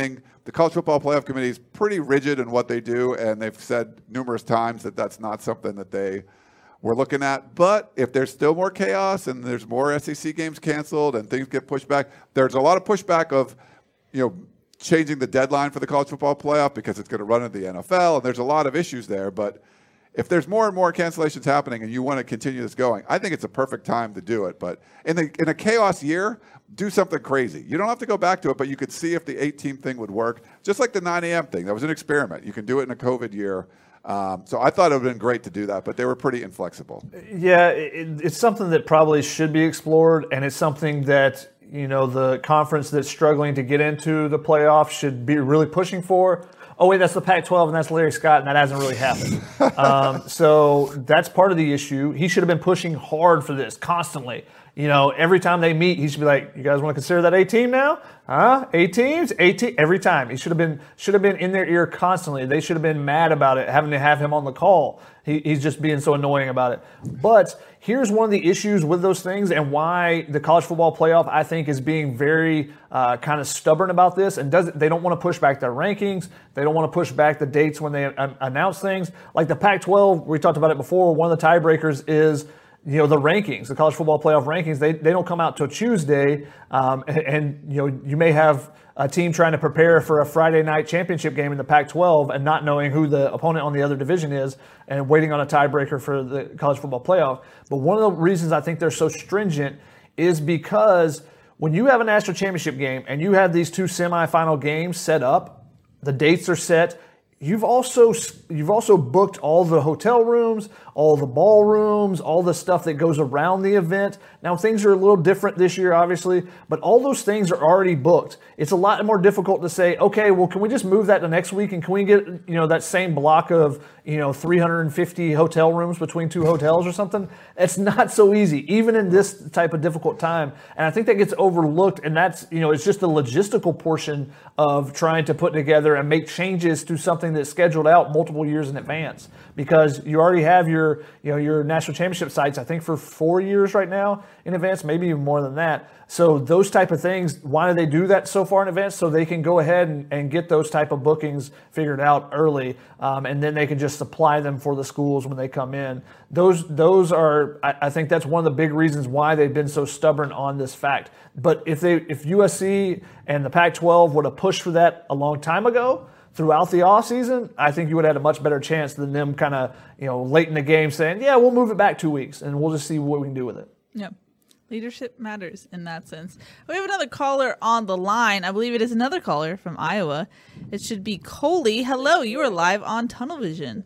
the College Football Playoff Committee is pretty rigid in what they do, and they've said numerous times that that's not something that they were looking at. But if there's still more chaos and there's more S E C games canceled and things get pushed back, there's a lot of pushback of, you know, changing the deadline for the College Football Playoff because it's going to run into the N F L, and there's a lot of issues there. But if there's more and more cancellations happening and you want to continue this going, I think it's a perfect time to do it. But in, the, in a chaos year, do something crazy. You don't have to go back to it, but you could see if the eight-team thing would work, just like the nine a.m. thing. That was an experiment. You can do it in a COVID year. Um, so I thought it would have been great to do that, but they were pretty inflexible. Yeah, it, it's something that probably should be explored, and it's something that, you know, the conference that's struggling to get into the playoffs should be really pushing for. Oh, wait, that's the Pac twelve, and that's Larry Scott, and that hasn't really happened. um, so that's part of the issue. He should have been pushing hard for this constantly. You know, every time they meet, he should be like, you guys want to consider that eight team now? Huh? Eight teams? Eight te-? Every time. He should have been should have been in their ear constantly. They should have been mad about it, having to have him on the call. He, he's just being so annoying about it. But here's one of the issues with those things and why the college football playoff, I think, is being very uh, kind of stubborn about this. And does they don't want to push back their rankings. They don't want to push back the dates when they a- announce things. Like the Pac twelve, we talked about it before, one of the tiebreakers is, you know, the rankings, the college football playoff rankings, they, they don't come out till Tuesday. Um, and, and, you know, you may have a team trying to prepare for a Friday night championship game in the Pac twelve and not knowing who the opponent on the other division is and waiting on a tiebreaker for the college football playoff. But one of the reasons I think they're so stringent is because when you have a national championship game and you have these two semifinal games set up, the dates are set. You've also you've also booked all the hotel rooms, all the ballrooms, all the stuff that goes around the event. Now, things are a little different this year, obviously, but all those things are already booked. It's a lot more difficult to say, okay, well, can we just move that to next week, and can we get, you know, that same block of, you know, three hundred fifty hotel rooms between two hotels or something? It's not so easy, even in this type of difficult time. And I think that gets overlooked, and that's, you know, it's just the logistical portion of trying to put together and make changes to something that's scheduled out multiple years in advance, because you already have your, you know, your national championship sites, I think, for four years right now in advance, maybe even more than that. So those type of things, why do they do that so far in advance? So they can go ahead and, and get those type of bookings figured out early, um, and then they can just supply them for the schools when they come in. Those those are, I, I think that's one of the big reasons why they've been so stubborn on this fact. But if they if U S C and the Pac twelve would have pushed for that a long time ago, throughout the offseason, I think you would have had a much better chance than them kind of, you know, late in the game saying, yeah, we'll move it back two weeks and we'll just see what we can do with it. Yep. Leadership matters in that sense. We have another caller on the line. I believe it is another caller from Iowa. It should be Coley. Hello, you are live on Tunnel Vision.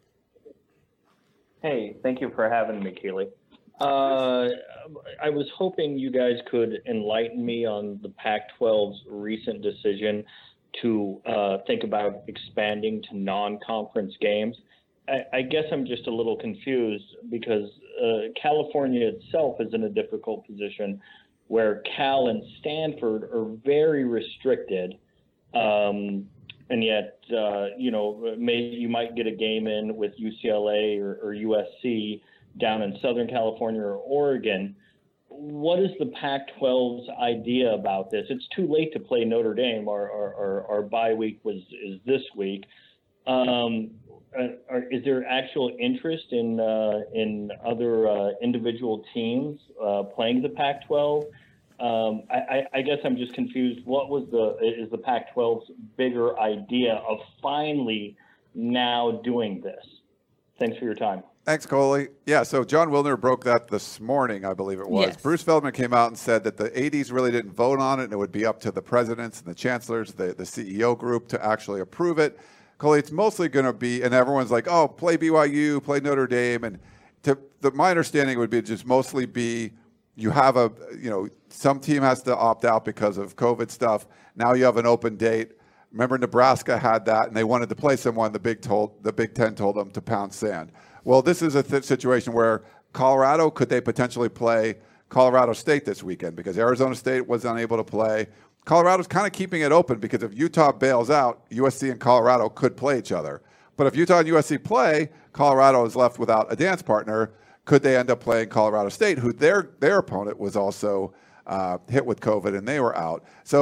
Hey, thank you for having me, Keely. Uh, I was hoping you guys could enlighten me on the Pac twelve's recent decision to uh, think about expanding to non-conference games. I, I guess I'm just a little confused because uh, California itself is in a difficult position where Cal and Stanford are very restricted, um, and yet, uh, you know, maybe you might get a game in with U C L A or, or U S C down in Southern California or Oregon. What is the Pac twelve's idea about this? It's too late to play Notre Dame. Our, our, our, our bye week was is this week. Um, are, is there actual interest in uh, in other uh, individual teams uh, playing the Pac twelve? Um, I, I guess I'm just confused. What was the is the Pac twelve's bigger idea of finally now doing this? Thanks for your time. Thanks, Coley. Yeah, so John Wilner broke that this morning, I believe it was. Yes. Bruce Feldman came out and said that the A Ds really didn't vote on it, and it would be up to the presidents and the chancellors, the, the C E O group, to actually approve it. Coley, it's mostly going to be, and everyone's like, oh, play B Y U, play Notre Dame. And to, the, my understanding would be just mostly be you have a, you know, some team has to opt out because of COVID stuff. Now you have an open date. Remember, Nebraska had that, and they wanted to play someone. The Big, told, the Big Ten told them to pound sand. Well, this is a th- situation where Colorado, could they potentially play Colorado State this weekend? Because Arizona State was unable to play. Colorado's kind of keeping it open because if Utah bails out, U S C and Colorado could play each other. But if Utah and U S C play, Colorado is left without a dance partner. Could they end up playing Colorado State, who their their opponent was also uh, hit with COVID and they were out? So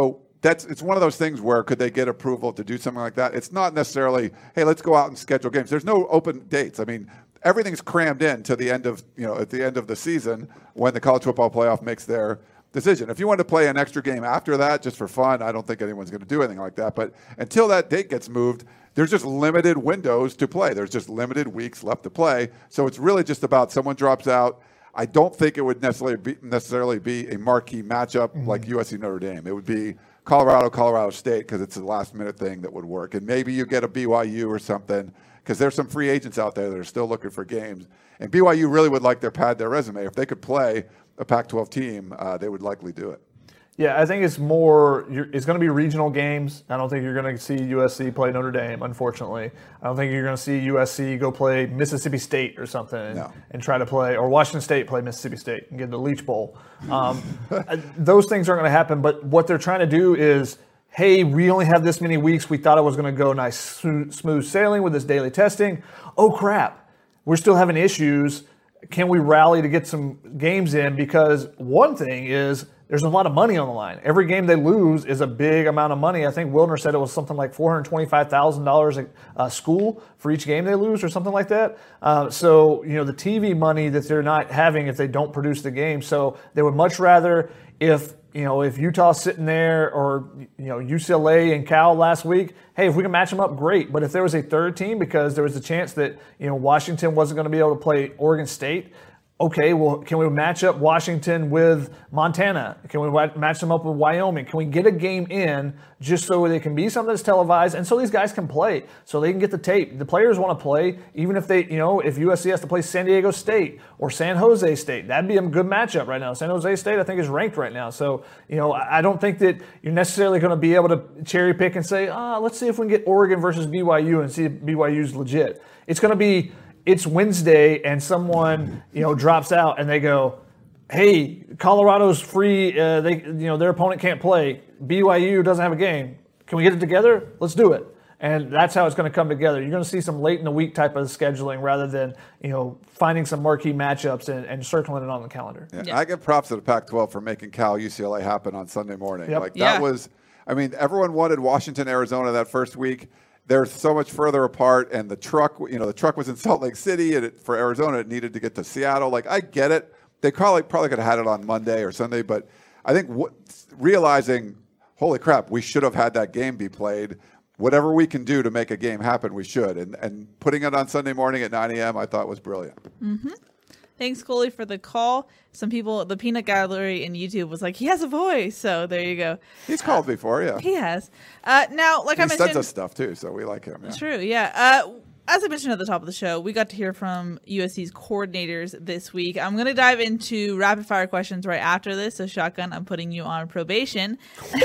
that's it's one of those things where could they get approval to do something like that? It's not necessarily, hey, let's go out and schedule games. There's no open dates. I mean, everything's crammed in to the end of, you know, at the end of the season when the college football playoff makes their decision. If you want to play an extra game after that just for fun, I don't think anyone's going to do anything like that. But until that date gets moved, there's just limited windows to play. There's just limited weeks left to play. So it's really just about someone drops out. I don't think it would necessarily be, necessarily be a marquee matchup mm-hmm. like U S C Notre Dame. It would be Colorado, Colorado State because it's a last-minute thing that would work. And maybe you get a B Y U or something because there's some free agents out there that are still looking for games. And B Y U really would like to pad their resume. If they could play a Pac twelve team, uh, they would likely do it. Yeah, I think it's more, you're, it's going to be regional games. I don't think you're going to see U S C play Notre Dame, unfortunately. I don't think you're going to see U S C go play Mississippi State or something and, no. and try to play, or Washington State play Mississippi State and get the Leach Bowl. Um, those things aren't going to happen, but what they're trying to do is, hey, we only have this many weeks. We thought it was going to go nice, smooth sailing with this daily testing. Oh, crap. We're still having issues. Can we rally to get some games in? Because one thing is, there's a lot of money on the line. Every game they lose is a big amount of money. I think Wilner said it was something like four hundred twenty-five thousand dollars a uh, school for each game they lose or something like that. Uh, so, you know, the T V money that they're not having if they don't produce the game. So they would much rather if, you know, if Utah's sitting there or, you know, U C L A and Cal last week, hey, if we can match them up, great. But if there was a third team because there was a chance that, you know, Washington wasn't going to be able to play Oregon State, okay, well, can we match up Washington with Montana? Can we match them up with Wyoming? Can we get a game in just so they can be something that's televised and so these guys can play, so they can get the tape? The players want to play, even if they, you know, if U S C has to play San Diego State or San Jose State, that'd be a good matchup right now. San Jose State, I think, is ranked right now. So, you know, I don't think that you're necessarily going to be able to cherry pick and say, ah, let's see if we can get Oregon versus B Y U and see if B Y U's legit. It's going to be, it's Wednesday and someone, you know, drops out and they go, hey, Colorado's free. Uh, they, you know, their opponent can't play. B Y U doesn't have a game. Can we get it together? Let's do it. And that's how it's going to come together. You're going to see some late in the week type of scheduling rather than, you know, finding some marquee matchups and, and circling it on the calendar. Yeah, yeah. I give props to the Pac twelve for making Cal U C L A happen on Sunday morning. Yep. Like that Yeah. was, I mean, everyone wanted Washington, Arizona that first week. They're so much further apart, and the truck, you know, the truck was in Salt Lake City, and it, for Arizona, it needed to get to Seattle. Like, I get it. They probably probably could have had it on Monday or Sunday, but I think what, realizing, holy crap, we should have had that game be played. Whatever we can do to make a game happen, we should. And and putting it on Sunday morning at nine a.m., I thought was brilliant. Mm-hmm. Thanks, Coley, for the call. Some people, the Peanut Gallery in YouTube was like, he has a voice. So there you go. He's called uh, before, yeah. He has. Uh, now, like he I mentioned. He sends us stuff, too, so we like him. Yeah. True, yeah. Uh, as I mentioned at the top of the show, we got to hear from U S C's coordinators this week. I'm going to dive into rapid-fire questions right after this. So, Shotgun, I'm putting you on probation.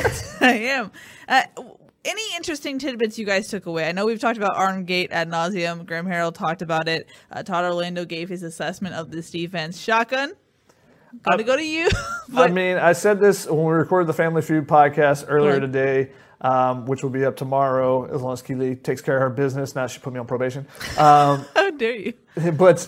I am. Uh, Any interesting tidbits you guys took away? I know we've talked about Armgate ad nauseum. Graham Harrell talked about it. Uh, Todd Orlando gave his assessment of this defense. Shotgun, got to go to you. I mean, I said this when we recorded the Family Feud podcast earlier Right. today, um, which will be up tomorrow as long as Keely takes care of her business. Now she put me on probation. Um, How dare you? but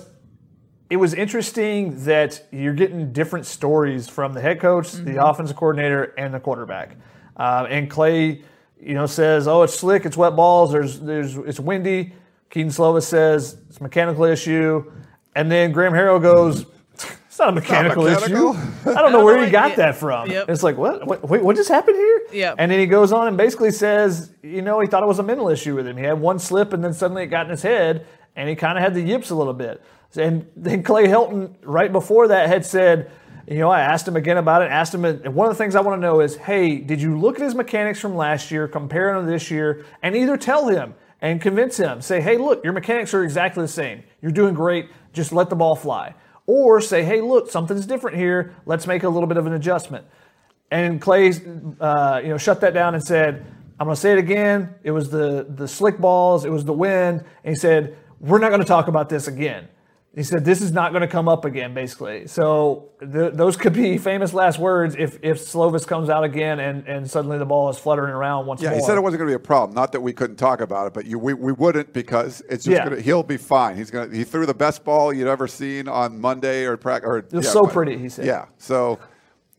it was interesting that you're getting different stories from the head coach, mm-hmm. the offensive coordinator, and the quarterback. Uh, and Clay, you know, says, "Oh, it's slick, it's wet balls. There's, there's, it's windy." Keaton Slovis says it's a mechanical issue, and then Graham Harrell goes, "It's not a mechanical, Not mechanical. issue." I don't know where he got Yeah. that from. Yep. It's like, what? what? Wait, what just happened here? Yep. And then he goes on and basically says, you know, he thought it was a mental issue with him. He had one slip, and then suddenly it got in his head, and he kind of had the yips a little bit. And then Clay Helton, right before that, had said, you know, I asked him again about it, asked him, and one of the things I want to know is, hey, did you look at his mechanics from last year, compare them to this year, and either tell him and convince him, say, hey, look, your mechanics are exactly the same. You're doing great. Just let the ball fly. Or say, hey, look, something's different here. Let's make a little bit of an adjustment. And Clay, uh, you know, shut that down and said, I'm going to say it again. It was the, the slick balls. It was the wind. And he said, we're not going to talk about this again. He said, this is not going to come up again, basically. So th- those could be famous last words if, if Slovis comes out again and, and suddenly the ball is fluttering around once yeah, more. he said it wasn't going to be a problem. Not that we couldn't talk about it, but you, we, we wouldn't because it's just Yeah. going to, he'll be fine. He's going to, he threw the best ball you'd ever seen on Monday or practice. Or, It was yeah, so but- pretty, he said. Yeah. So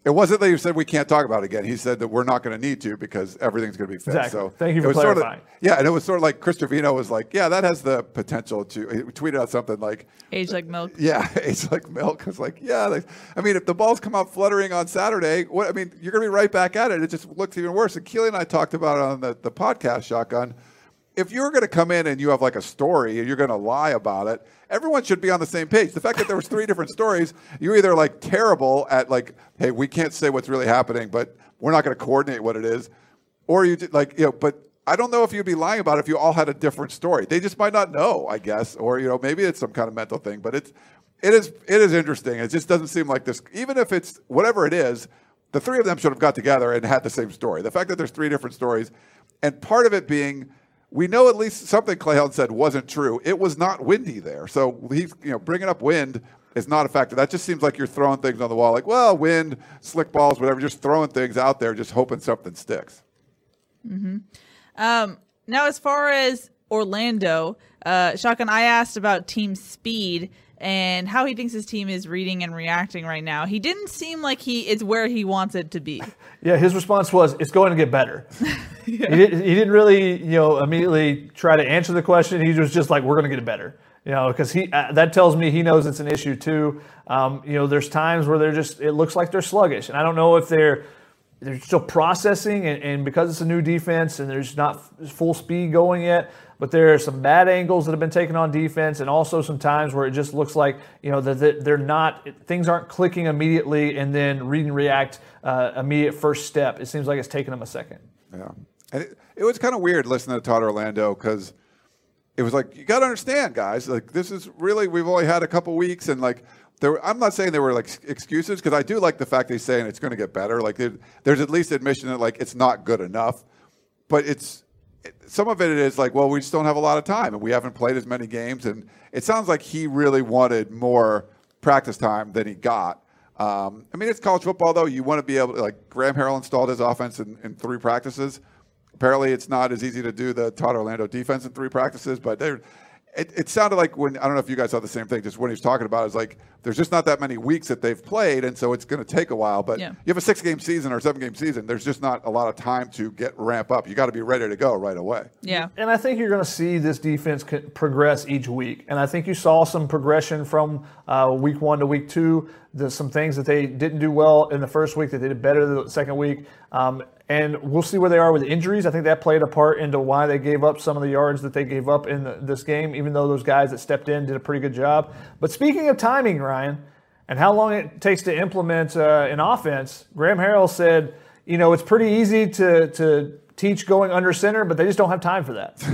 It wasn't that he said we can't talk about it again. He said that we're not going to need to because everything's going to be fixed. Exactly. So thank you for it was clarifying. Sort of, yeah, and it was sort of like Chris Trevino was like, yeah, that has the potential to. He tweeted out something like, "Age like milk." Yeah, age like milk. It's like, yeah. Like, I mean, if the balls come out fluttering on Saturday, what I mean, you're going to be right back at it. It just looks even worse. And Keely and I talked about it on the, the podcast, Shotgun. If you're going to come in and you have like a story and you're going to lie about it, everyone should be on the same page. The fact that there was three different stories, you're either like terrible at like, hey, we can't say what's really happening, but we're not going to coordinate what it is, or you did like, you know, but I don't know if you'd be lying about it if you all had a different story. They just might not know, I guess, or you know, maybe it's some kind of mental thing. But it's it is it is interesting. It just doesn't seem like this. Even if it's whatever it is, the three of them should have got together and had the same story. The fact that there's three different stories, and part of it being. We know at least something Clay Helton said wasn't true. It was not windy there. So he's, you know, bringing up wind is not a factor. That just seems like you're throwing things on the wall, like, well, wind, slick balls, whatever, just throwing things out there, just hoping something sticks. Mm-hmm. Um, now, as far as Orlando, uh, Shotgun, I asked about team speed and how he thinks his team is reading and reacting right now. He didn't seem like he is where he wants it to be. Yeah, his response was, it's going to get better. yeah. he, didn't, he didn't really, you know, immediately try to answer the question. He was just like, we're going to get it better. You know, because he uh, that tells me he knows it's an issue too. Um, you know, there's times where they're just, it looks like they're sluggish. And I don't know if they're they're still processing, and, and because it's a new defense and there's not full speed going yet, but there are some bad angles that have been taken on defense, and also some times where it just looks like, you know, that they're not, things aren't clicking immediately, and then read and react uh, immediate first step. It seems like it's taken them a second. Yeah. And it, it was kind of weird listening to Todd Orlando, because it was like, you got to understand, guys, like this is really, we've only had a couple weeks, and like, There, I'm not saying there were like excuses, because I do like the fact that he's saying it's going to get better. Like there, there's at least admission that like it's not good enough, but it's it, some of it is like, well, we just don't have a lot of time and we haven't played as many games, and it sounds like he really wanted more practice time than he got. Um, I mean, it's college football though. You want to be able to, like Graham Harrell installed his offense in, in three practices. Apparently, it's not as easy to do the Todd Orlando defense in three practices, but they're. It, it sounded like when, I don't know if you guys saw the same thing, just when he was talking about it, it's like there's just not that many weeks that they've played, and so it's going to take a while. But yeah. You have a six-game season or a seven-game season, there's just not a lot of time to get ramp up. You got to be ready to go right away. Yeah. And I think you're going to see this defense progress each week. And I think you saw some progression from uh, week one to week two. There's some things that they didn't do well in the first week that they did better the second week. Um, and we'll see where they are with injuries. I think that played a part into why they gave up some of the yards that they gave up in the, this game, even though those guys that stepped in did a pretty good job. But speaking of timing, Ryan, and how long it takes to implement uh, an offense, Graham Harrell said, you know, it's pretty easy to, to teach going under center, but they just don't have time for that.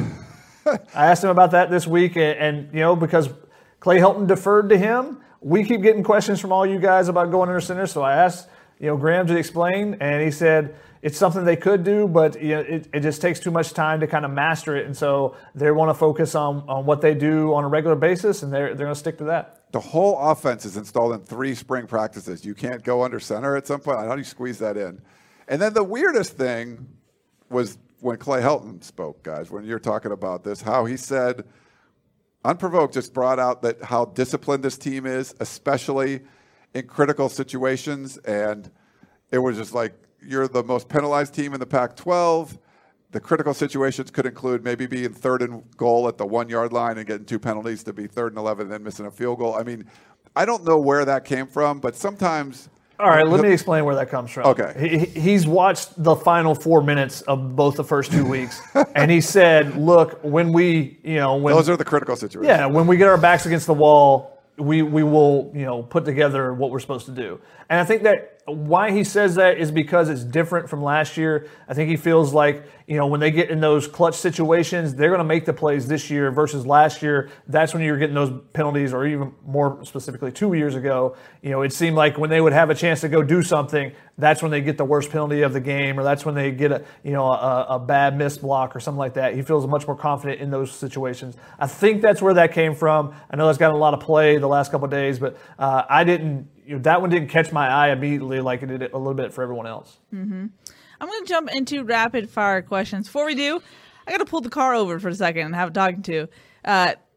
I asked him about that this week, and, and, you know, because Clay Helton deferred to him, we keep getting questions from all you guys about going under center, so I asked, you know, Graham to explain, and he said it's something they could do, but you know, it, it just takes too much time to kind of master it, and so they want to focus on, on what they do on a regular basis, and they're they're going to stick to that. The whole offense is installed in three spring practices. You can't go under center at some point. How do you squeeze that in? And then the weirdest thing was when Clay Helton spoke, guys, when you're talking about this, how he said, unprovoked, just brought out that how disciplined this team is, especially in critical situations. And it was just like, you're the most penalized team in the Pac twelve. The critical situations could include maybe being third and goal at the one-yard line and getting two penalties to be third and eleven and then missing a field goal. I mean, I don't know where that came from, but sometimes... All right, let me explain where that comes from. Okay. He, he's watched the final four minutes of both the first two weeks, and he said, look, when we, you know... when Those are the critical situations. Yeah, when we get our backs against the wall, we, we will, you know, put together what we're supposed to do. And I think that why he says that is because it's different from last year. I think he feels like, you know, when they get in those clutch situations, they're going to make the plays this year versus last year. That's when you were getting those penalties, or even more specifically two years ago. You know, it seemed like when they would have a chance to go do something, that's when they get the worst penalty of the game, or that's when they get a, you know, a, a bad missed block or something like that. He feels much more confident in those situations. I think that's where that came from. I know that's gotten a lot of play the last couple of days, but uh, I didn't, you know, that one didn't catch my eye immediately like it did a little bit for everyone else. Mm-hmm. I'm going to jump into rapid fire questions. Before we do, I got to pull the car over for a second and have a talking to. Uh,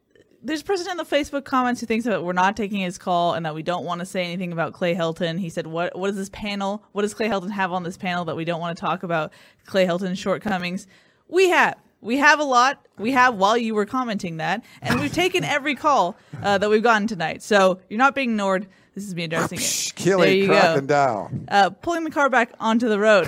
there's a person in the Facebook comments who thinks that we're not taking his call and that we don't want to say anything about Clay Helton. He said, what what is this panel? What does Clay Helton have on this panel that we don't want to talk about Clay Helton's shortcomings? We have. We have a lot. We have while you were commenting that. And we've taken every call uh, that we've gotten tonight. So you're not being ignored. This is me addressing it. Keely there you cracking go. down. Uh, pulling the car back onto the road.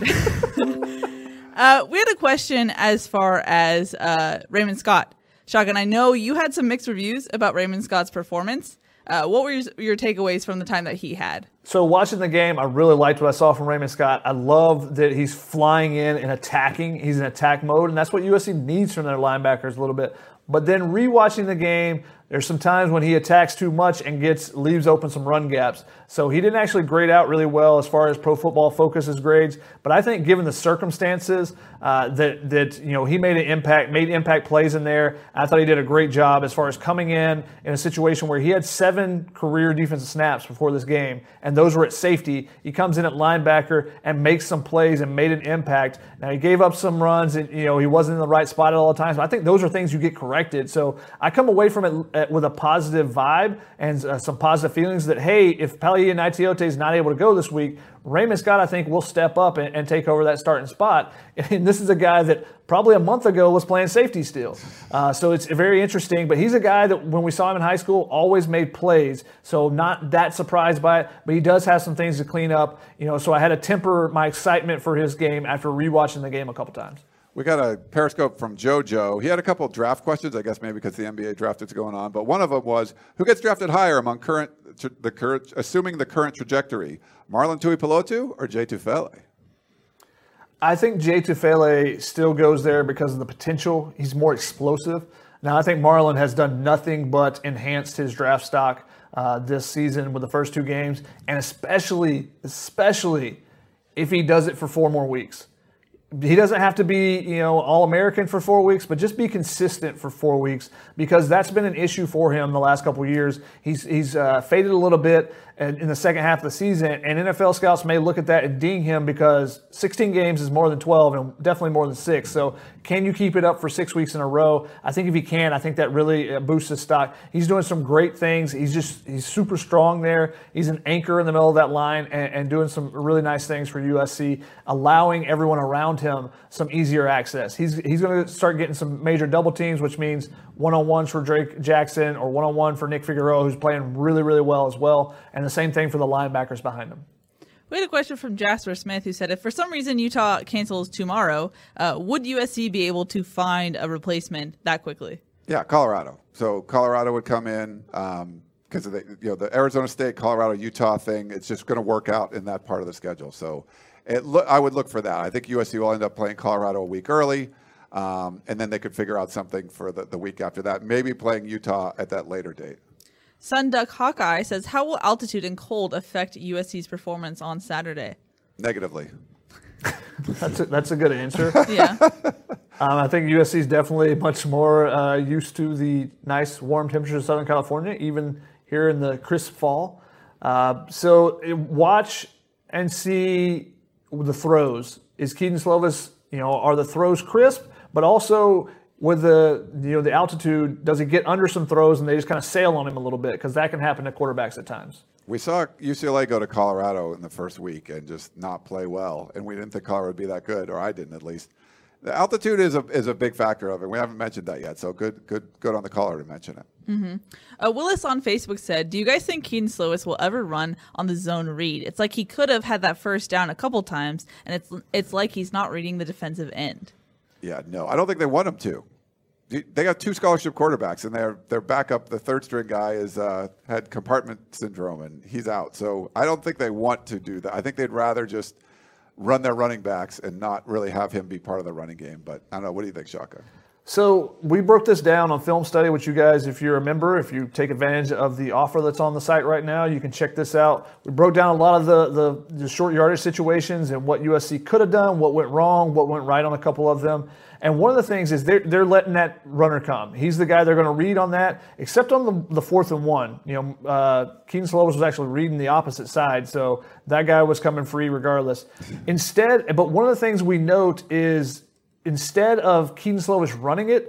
uh, we had a question as far as uh, Raymond Scott. Shotgun, I know you had some mixed reviews about Raymond Scott's performance. Uh, what were your, your takeaways from the time that he had? So watching the game, I really liked what I saw from Raymond Scott. I love that he's flying in and attacking. He's in attack mode, and that's what U S C needs from their linebackers a little bit. But then rewatching the game, there's some times when he attacks too much and gets leaves open some run gaps. So he didn't actually grade out really well as far as Pro Football Focus's grades. But I think given the circumstances uh, that that you know he made an impact, made impact plays in there. I thought he did a great job as far as coming in in a situation where he had seven career defensive snaps before this game, and those were at safety. He comes in at linebacker and makes some plays and made an impact. Now he gave up some runs, and you know he wasn't in the right spot at all the times. But I think those are things you get corrected. So I come away from it with a positive vibe and uh, some positive feelings that, hey, if Palaie Gaoteote is not able to go this week, Raymond Scott, I think, will step up and, and take over that starting spot. And this is a guy that probably a month ago was playing safety still. Uh, so it's very interesting. But he's a guy that when we saw him in high school always made plays. So not that surprised by it. But he does have some things to clean up. You know, so I had to temper my excitement for his game after rewatching the game a couple times. We got a Periscope from JoJo. He had a couple of draft questions, I guess maybe because the N B A draft is going on. But one of them was, who gets drafted higher among current, the current, assuming the current trajectory, Marlon Tuipulotu or Jay Tufele? I think Jay Tufele still goes there because of the potential. He's more explosive. Now, I think Marlon has done nothing but enhanced his draft stock uh, this season with the first two games, and especially, especially if he does it for four more weeks. He doesn't have to be, you know, All-American for four weeks, but just be consistent for four weeks because that's been an issue for him the last couple of years. He's he's uh, faded a little bit in the second half of the season, and N F L scouts may look at that and ding him because sixteen games is more than twelve and definitely more than six. So can you keep it up for six weeks in a row? I think if he can, I think that really boosts his stock. He's doing some great things. He's just he's super strong there. He's an anchor in the middle of that line and, and doing some really nice things for U S C, allowing everyone around him some easier access. He's he's going to start getting some major double teams, which means one-on-ones for Drake Jackson or one-on-one for Nick Figueroa, who's playing really, really well as well. And the same thing for the linebackers behind him. We had a question from Jasper Smith who said, if for some reason Utah cancels tomorrow, uh, would U S C be able to find a replacement that quickly? Yeah, Colorado. So Colorado would come in um, because of the, you know, the Arizona State, Colorado, Utah thing. It's just going to work out in that part of the schedule. So it lo- I would look for that. I think U S C will end up playing Colorado a week early, um, and then they could figure out something for the, the week after that, maybe playing Utah at that later date. Sunduck Hawkeye says, how will altitude and cold affect U S C's performance on Saturday? Negatively. That's a, that's a good answer. Yeah. Um, I think U S C is definitely much more uh, used to the nice warm temperatures of Southern California, even here in the crisp fall. Uh, so it, watch and see the throws. Is Kedon Slovis, you know, are the throws crisp, but also with the, you know, the altitude, does he get under some throws and they just kind of sail on him a little bit? Because that can happen to quarterbacks at times. We saw U C L A go to Colorado in the first week and just not play well, and we didn't think Colorado would be that good, or I didn't at least. The altitude is a is a big factor of it. We haven't mentioned that yet, so good good good on the caller to mention it. Mm-hmm. Uh, Willis on Facebook said, do you guys think Kedon Slovis will ever run on the zone read? It's like he could have had that first down a couple times, and it's it's like he's not reading the defensive end. Yeah, no, I don't think they want him to. They got two scholarship quarterbacks, and their their backup, the third string guy, is uh, had compartment syndrome, and he's out. So I don't think they want to do that. I think they'd rather just run their running backs and not really have him be part of the running game. But I don't know. What do you think, Shaka? So we broke this down on Film Study, which you guys, if you're a member, if you take advantage of the offer that's on the site right now, you can check this out. We broke down a lot of the, the, the short yardage situations and what U S C could have done, what went wrong, what went right on a couple of them. And one of the things is they're, they're letting that runner come. He's the guy they're going to read on that, except on the, the fourth and one. You know, uh, Kedon Slovis was actually reading the opposite side, so that guy was coming free regardless. Instead, but one of the things we note is instead of Kedon Slovis running it,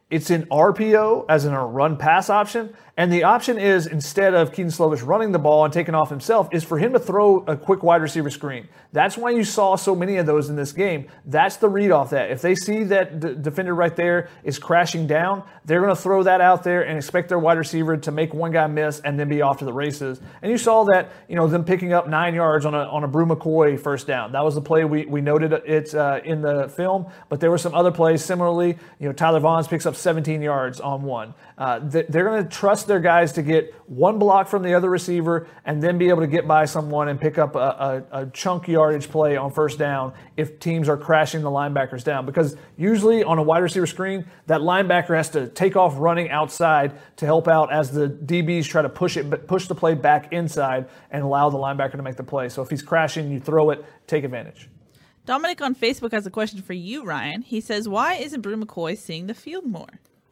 It's in R P O, as in a run-pass option. And the option is, instead of Keaton Slovis running the ball and taking off himself, is for him to throw a quick wide receiver screen. That's why you saw so many of those in this game. That's the read off that. If they see that d- defender right there is crashing down, they're going to throw that out there and expect their wide receiver to make one guy miss and then be off to the races. And you saw that, you know, them picking up nine yards on a on a Brew McCoy first down. That was the play we, we noted it uh, in the film, but there were some other plays similarly. You know, Tyler Vaughns picks up seventeen yards on one. Uh, they're going to trust their guys to get one block from the other receiver and then be able to get by someone and pick up a, a, a chunk yardage play on first down if teams are crashing the linebackers down. Because usually on a wide receiver screen, that linebacker has to take off running outside to help out as the D Bs try to push it, push the play back inside and allow the linebacker to make the play. So if he's crashing, you throw it, take advantage. Dominic on Facebook has a question for you, Ryan. He says, why isn't Brew McCoy seeing the field more?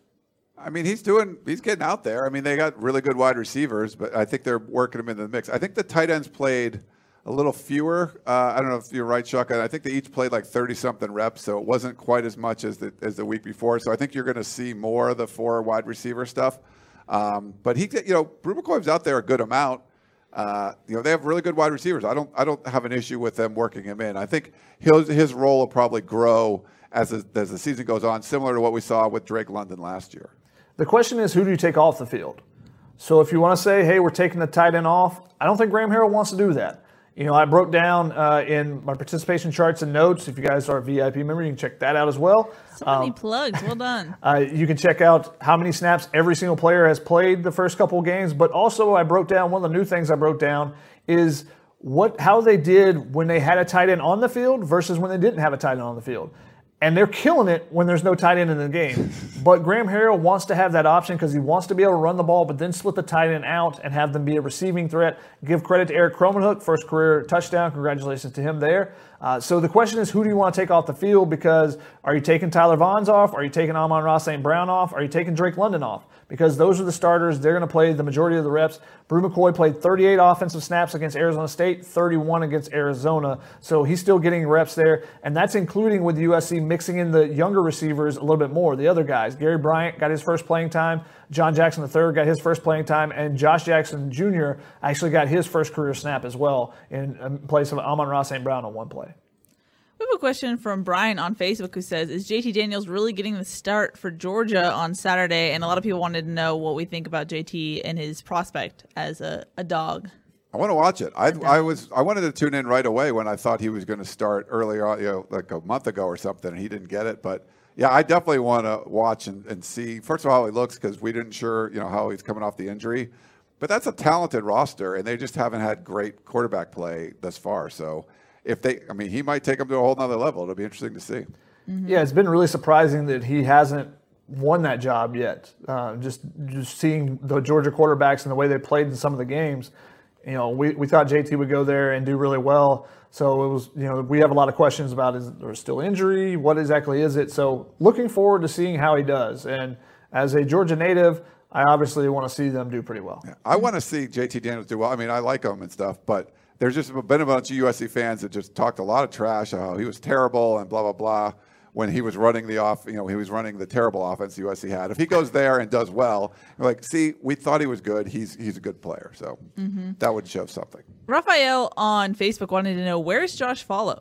I mean, he's doing, he's getting out there. I mean, they got really good wide receivers, but I think they're working him into the mix. I think the tight ends played a little fewer. Uh, I don't know if you're right, Chuck. I think they each played like thirty-something reps, so it wasn't quite as much as the, as the week before. So I think you're going to see more of the four wide receiver stuff. Um, but he, you know, Brew McCoy's out there a good amount. Uh, you know, they have really good wide receivers. I don't, I don't have an issue with them working him in. I think he'll, his role will probably grow as the, as the season goes on, similar to what we saw with Drake London last year. The question is, who do you take off the field? So if you want to say, hey, we're taking the tight end off, I don't think Graham Harrell wants to do that. You know, I broke down uh, in my participation charts and notes. If you guys are a V I P member, you can check that out as well. So many um, plugs. Well done. Uh, you can check out how many snaps every single player has played the first couple of games. But also I broke down, one of the new things I broke down is what how they did when they had a tight end on the field versus when they didn't have a tight end on the field. And they're killing it when there's no tight end in the game. But Graham Harrell wants to have that option because he wants to be able to run the ball, but then split the tight end out and have them be a receiving threat. Give credit to Eric Cromenhook, first career touchdown. Congratulations to him there. Uh, so the question is, who do you want to take off the field? Because are you taking Tyler Vaughns off? Are you taking Amon-Ra Saint Brown off? Are you taking Drake London off? Because those are the starters. They're going to play the majority of the reps. Brew McCoy played thirty-eight offensive snaps against Arizona State, thirty-one against Arizona. So he's still getting reps there. And that's including with U S C mixing in the younger receivers a little bit more, the other guys. Gary Bryant got his first playing time. John Jackson the third got his first playing time. And Josh Jackson Junior actually got his first career snap as well in place of Amon-Ra Saint Brown on one play. We have a question from Brian on Facebook who says, is J T Daniels really getting the start for Georgia on Saturday? And a lot of people wanted to know what we think about J T and his prospect as a, a dog. I want to watch it. I, I was I wanted to tune in right away when I thought he was going to start earlier, you know, like a month ago or something, and he didn't get it. But yeah, I definitely want to watch and, and see. First of all, how he looks, because we didn't sure, you know, how he's coming off the injury. But that's a talented roster, and they just haven't had great quarterback play thus far. So if they, I mean, he might take them to a whole nother level. It'll be interesting to see. Mm-hmm. Yeah, it's been really surprising that he hasn't won that job yet. Uh, just just seeing the Georgia quarterbacks and the way they played in some of the games. You know, we, we thought J T would go there and do really well. So it was, you know, we have a lot of questions about, is there still injury? What exactly is it? So looking forward to seeing how he does. And as a Georgia native, I obviously want to see them do pretty well. Yeah, I want to see J T Daniels do well. I mean, I like him and stuff, but there's just been a bunch of U S C fans that just talked a lot of trash, how he was terrible and blah, blah, blah, when he was running the off, you know, he was running the terrible offense U S C had. If he goes there and does well, we're like, see, we thought he was good. He's he's a good player. So mm-hmm. that would show something. Raphael on Facebook wanted to know, where's Josh Follow?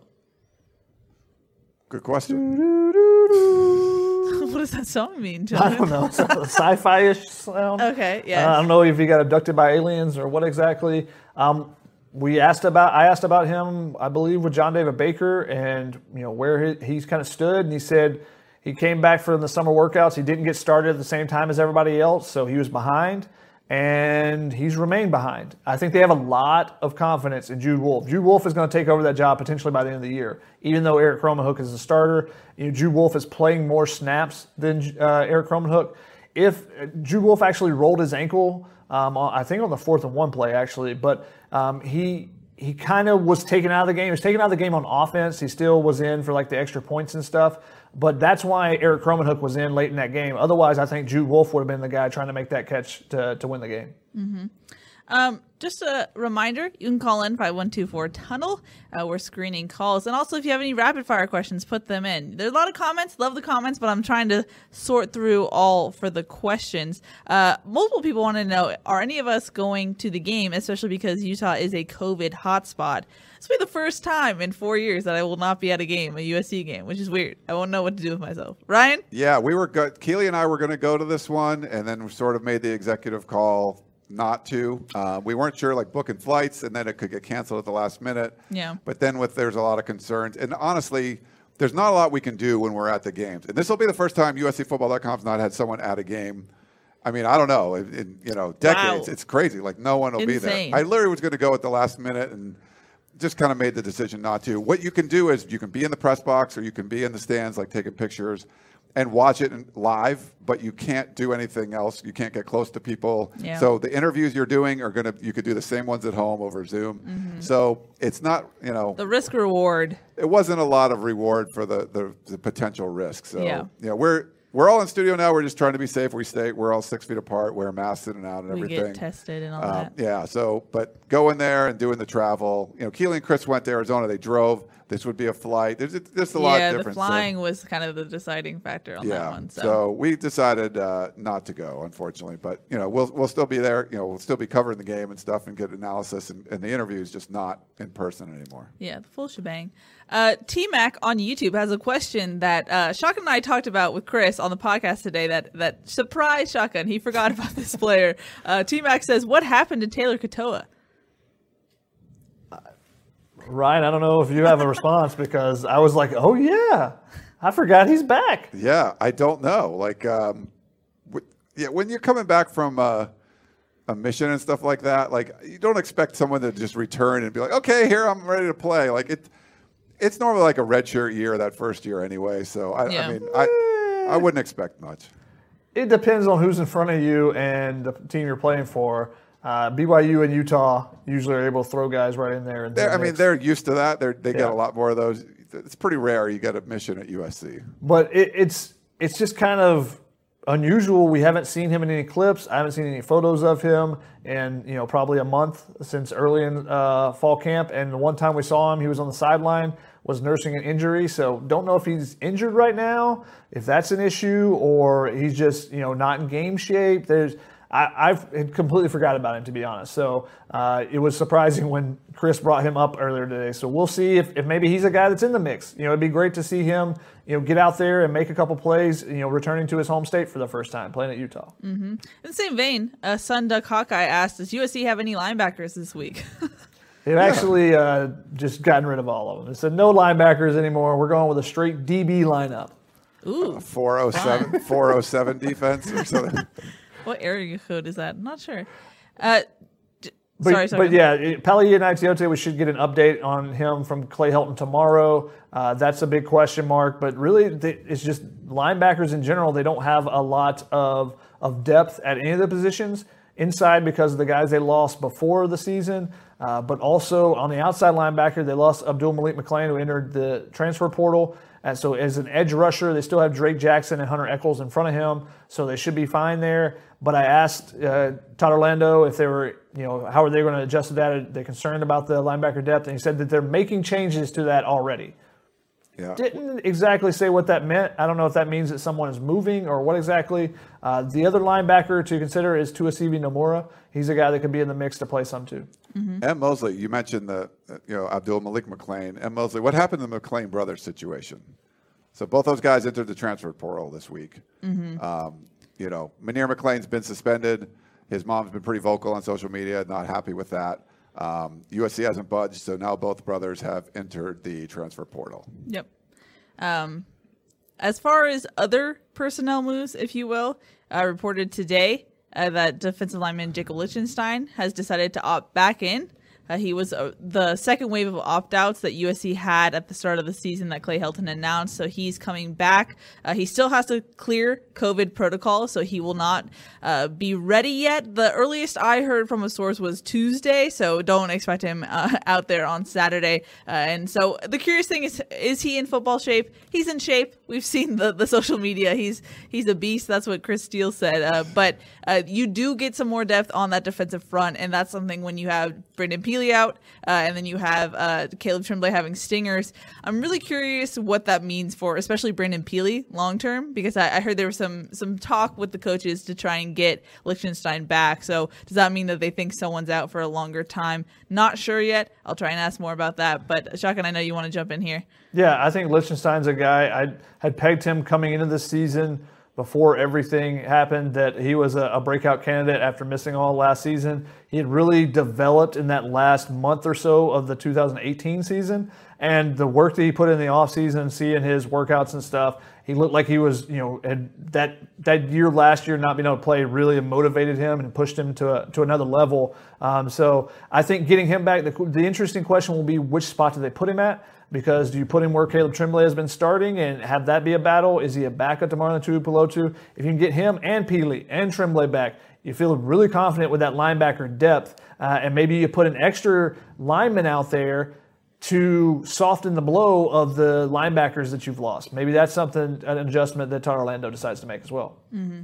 Good question. What does that song mean, John? I don't know. Sci-fi-ish sound. Okay, yeah. Uh, I don't know if he got abducted by aliens or what exactly. Um, we asked about. I asked about him, I believe, with John David Baker, and you know where he, he's kind of stood. And he said he came back from the summer workouts. He didn't get started at the same time as everybody else, so he was behind, and he's remained behind. I think they have a lot of confidence in Jude Wolfe. Jude Wolfe is going to take over that job potentially by the end of the year. Even though Eric Cromenhook is a starter, you know, Jude Wolfe is playing more snaps than uh, Eric Cromenhook. If uh, Jude Wolfe actually rolled his ankle, um, I think on the fourth and one play actually, but um, he he kind of was taken out of the game. He was taken out of the game on offense. He still was in for like the extra points and stuff. But that's why Eric Cromenhook was in late in that game. Otherwise, I think Jude Wolfe would have been the guy trying to make that catch to, to win the game. Mm-hmm. Um, just a reminder, you can call in five one two four tunnel. Uh, we're screening calls. And also, if you have any rapid fire questions, put them in. There's a lot of comments. Love the comments, but I'm trying to sort through all for the questions. Uh, multiple people want to know, are any of us going to the game, especially because Utah is a COVID hotspot? This will be the first time in four years that I will not be at a game, a U S C game, which is weird. I won't know what to do with myself. Ryan? Yeah, we were go- Keely and I were going to go to this one, and then we sort of made the executive call not to. Uh, we weren't sure, like booking flights, and then it could get canceled at the last minute. Yeah. But then with there's a lot of concerns, and honestly, there's not a lot we can do when we're at the games. And this will be the first time U S C football dot com's not had someone at a game. I mean, I don't know, in, in you know decades. Wow. It's crazy. Like no one will Insane. be there. I literally was going to go at the last minute and just kind of made the decision not to. What you can do is you can be in the press box or you can be in the stands, like taking pictures and watch it in live, but you can't do anything else. You can't get close to people. Yeah. So the interviews you're doing are going to, you could do the same ones at home over Zoom. Mm-hmm. So it's not, you know. The risk reward. It wasn't a lot of reward for the, the, the potential risk. So, yeah. you know, we're, we're all in studio now. We're just trying to be safe. We stay, we're all six feet apart, wear masks in and out and we everything. We get tested and all uh, that. Yeah. So, but going there and doing the travel, you know, Keely and Chris went to Arizona. They drove. This would be a flight. There's just a lot yeah, different. Yeah, the flying so. was kind of the deciding factor on yeah, that one. So, so we decided uh, not to go, unfortunately. But, you know, we'll we'll still be there. You know, we'll still be covering the game and stuff and get analysis and, and the interviews, just not in person anymore. Yeah, the full shebang. Uh, T-Mac on YouTube has a question that uh, Shotgun and I talked about with Chris on the podcast today that, that surprised Shotgun. He forgot about this player. Uh, T-Mac says, what happened to Taylor Katoa? Ryan, I don't know if you have a response because I was like, oh, yeah, I forgot he's back. Yeah, I don't know. Like, um, w- yeah, when you're coming back from uh, a mission and stuff like that, like, you don't expect someone to just return and be like, okay, here, I'm ready to play. Like, it, it's normally like a redshirt year that first year anyway. So, I, yeah. I mean, I, I wouldn't expect much. It depends on who's in front of you and the team you're playing for. Uh, B Y U and Utah usually are able to throw guys right in there. And I mean, they're used to that. They're, they yeah. get a lot more of those. It's pretty rare you get a mission at U S C. But it, it's it's just kind of unusual. We haven't seen him in any clips. I haven't seen any photos of him in, you know, probably a month since early in uh, fall camp. And the one time we saw him, he was on the sideline, was nursing an injury. So don't know if he's injured right now, if that's an issue, or he's just, you know, not in game shape. There's I, I've completely forgot about him, to be honest. So uh, it was surprising when Chris brought him up earlier today. So we'll see if, if maybe he's a guy that's in the mix. You know, it'd be great to see him, you know, get out there and make a couple plays, you know, returning to his home state for the first time, playing at Utah. Mm-hmm. In the same vein, uh, Sun Duck Hawkeye asked, does U S C have any linebackers this week? They've actually uh, just gotten rid of all of them. They said no linebackers anymore. We're going with a straight D B lineup. Ooh. Uh, four oh seven, four oh seven defense or something. What area code is that? I'm not sure. Uh, d- but, sorry, sorry. But yeah, Palaie we should get an update on him from Clay Helton tomorrow. Uh, that's a big question mark. But really, they, it's just linebackers in general. They don't have a lot of, of depth at any of the positions. Inside because of the guys they lost before the season. Uh, but also on the outside linebacker, they lost Abdul Malik McClain, who entered the transfer portal. And so as an edge rusher, they still have Drake Jackson and Hunter Echols in front of him, so they should be fine there. But I asked uh, Todd Orlando if they were, you know, how are they going to adjust to that? Are they concerned about the linebacker depth? And he said that they're making changes to that already. Yeah. Didn't exactly say what that meant. I don't know if that means that someone is moving or what exactly. Uh, the other linebacker to consider is Tuasivi Nomura. He's a guy that could be in the mix to play some too. Mm-hmm. M. Mosley, you mentioned the, you know, Abdul Malik McClain. M. Mosley, what happened to the McClain brothers situation? So both those guys entered the transfer portal this week. Mm-hmm. Um, you know, Munir McClain's been suspended. His mom's been pretty vocal on social media, not happy with that. Um, U S C hasn't budged, so now both brothers have entered the transfer portal. Yep. Um, as far as other personnel moves, if you will, uh, reported today uh, that defensive lineman Jacob Lichtenstein has decided to opt back in Uh, he was uh, the second wave of opt-outs that U S C had at the start of the season that Clay Helton announced. So he's coming back. Uh, he still has to clear COVID protocol, so he will not uh, be ready yet. The earliest I heard from a source was Tuesday, so don't expect him uh, out there on Saturday. Uh, and so the curious thing is, is he in football shape? He's in shape. We've seen the, the social media. He's he's a beast. That's what Chris Steele said. Uh, but uh, you do get some more depth on that defensive front, and that's something when you have Brandon Peely out, uh, and then you have uh, Caleb Tremblay having stingers. I'm really curious what that means for especially Brandon Peely long term, because I, I heard there was some some talk with the coaches to try and get Lichtenstein back. So does that mean that they think someone's out for a longer time? Not sure yet. I'll try and ask more about that. But Shotgun, I know you want to jump in here. Yeah, I think Lichtenstein's a guy. I had pegged him coming into this season before everything happened that he was a, a breakout candidate after missing all last season. He had really developed in that last month or so of the two thousand eighteen season. And the work that he put in the offseason, seeing his workouts and stuff, he looked like he was, you know, had that that year last year not being able to play really motivated him and pushed him to a, to another level. Um, so I think getting him back, the, the interesting question will be which spot do they put him at? Because do you put him where Caleb Tremblay has been starting and have that be a battle? Is he a backup to Marlon Tuipulotu? If you can get him and Peely and Tremblay back, you feel really confident with that linebacker depth. Uh, and maybe you put an extra lineman out there to soften the blow of the linebackers that you've lost. Maybe that's something, an adjustment that Todd Orlando decides to make as well. Mm-hmm.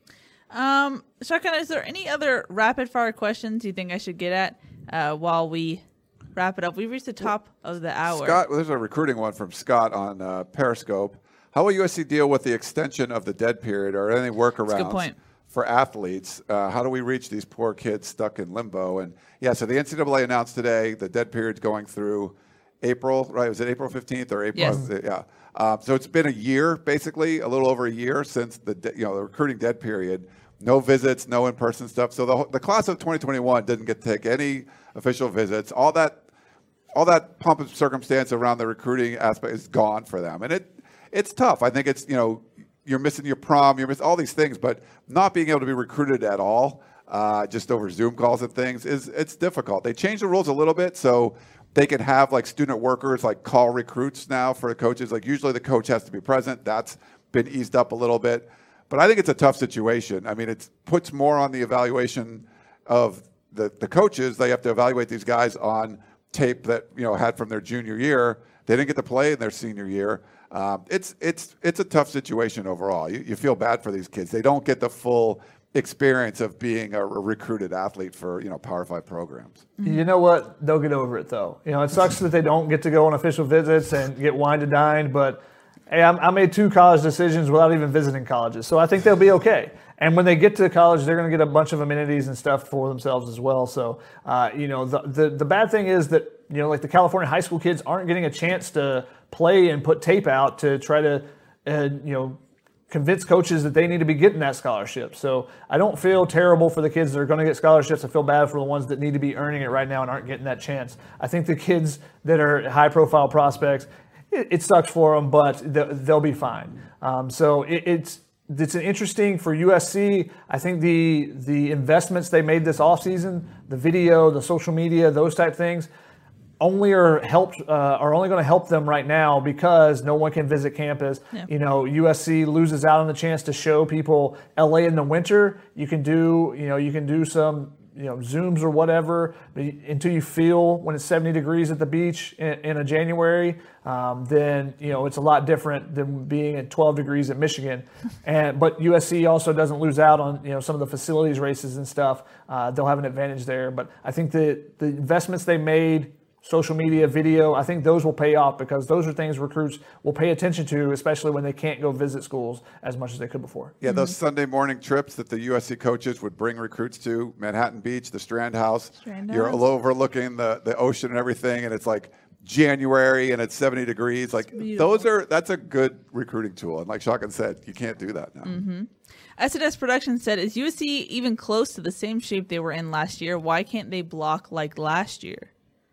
Um, Shotgun, is there any other rapid-fire questions you think I should get at uh, while we wrap it up? We've reached the top of the hour. Scott, well, there's a recruiting one from Scott on uh, Periscope. How will U S C deal with the extension of the dead period or any workarounds good point. for athletes? Uh, how do we reach these poor kids stuck in limbo? And yeah, so the N C double A announced today the dead period's going through April, right? Was it April fifteenth or April? Yes. Yeah. Um, so it's been a year, basically, a little over a year since the de- you know the recruiting dead period. No visits, no in-person stuff. So the the class of twenty twenty-one didn't get to take any official visits. All that all that pomp and circumstance around the recruiting aspect is gone for them, and it it's tough. I think it's you know you're missing your prom, you're missing all these things, but not being able to be recruited at all, uh, just over Zoom calls and things, is it's difficult. They changed the rules a little bit, so they can have like student workers like call recruits now for the coaches. Like usually the coach has to be present. That's been eased up a little bit. But I think it's a tough situation. I mean, it puts more on the evaluation of the, the coaches. They have to evaluate these guys on tape that, you know, had from their junior year. They didn't get to play in their senior year. Um, it's it's it's a tough situation overall. You, you feel bad for these kids. They don't get the full experience of being a, a recruited athlete for, you know, Power Five programs. You know what? They'll get over it, though. You know, it sucks that they don't get to go on official visits and get wine to dine, but hey, I'm, I made two college decisions without even visiting colleges, so I think they'll be okay. And when they get to college, they're going to get a bunch of amenities and stuff for themselves as well. So, uh, you know, the, the the bad thing is that, you know, like the California high school kids aren't getting a chance to play and put tape out to try to, uh, you know, convince coaches that they need to be getting that scholarship. So I don't feel terrible for the kids that are going to get scholarships. I feel bad for the ones that need to be earning it right now and aren't getting that chance. I think the kids that are high-profile prospects, it, it sucks for them, but they'll be fine. Um, so it, it's it's interesting for U S C. I think the the investments they made this offseason, the video, the social media, those type things, only are helped uh, are only going to help them right now because no one can visit campus. Yeah. You know, U S C loses out on the chance to show people L A in the winter. You can do, you know, you can do some, you know, Zooms or whatever until you feel when it's seventy degrees at the beach in, in a January. Um, then, you know, it's a lot different than being at twelve degrees at Michigan. And but U S C also doesn't lose out on, you know, some of the facilities races and stuff. Uh, they'll have an advantage there. But I think the the investments they made, social media, video, I think those will pay off because those are things recruits will pay attention to, especially when they can't go visit schools as much as they could before. Yeah, Mm-hmm. those Sunday morning trips that the U S C coaches would bring recruits to, Manhattan Beach, the Strand House. Strand You're House. overlooking the, the ocean and everything, and it's like January and it's seventy degrees. Like those are that's a good recruiting tool. And like Shotgun said, you can't do that now. Mm-hmm. S N S Production said, is U S C even close to the same shape they were in last year? Why can't they block like last year?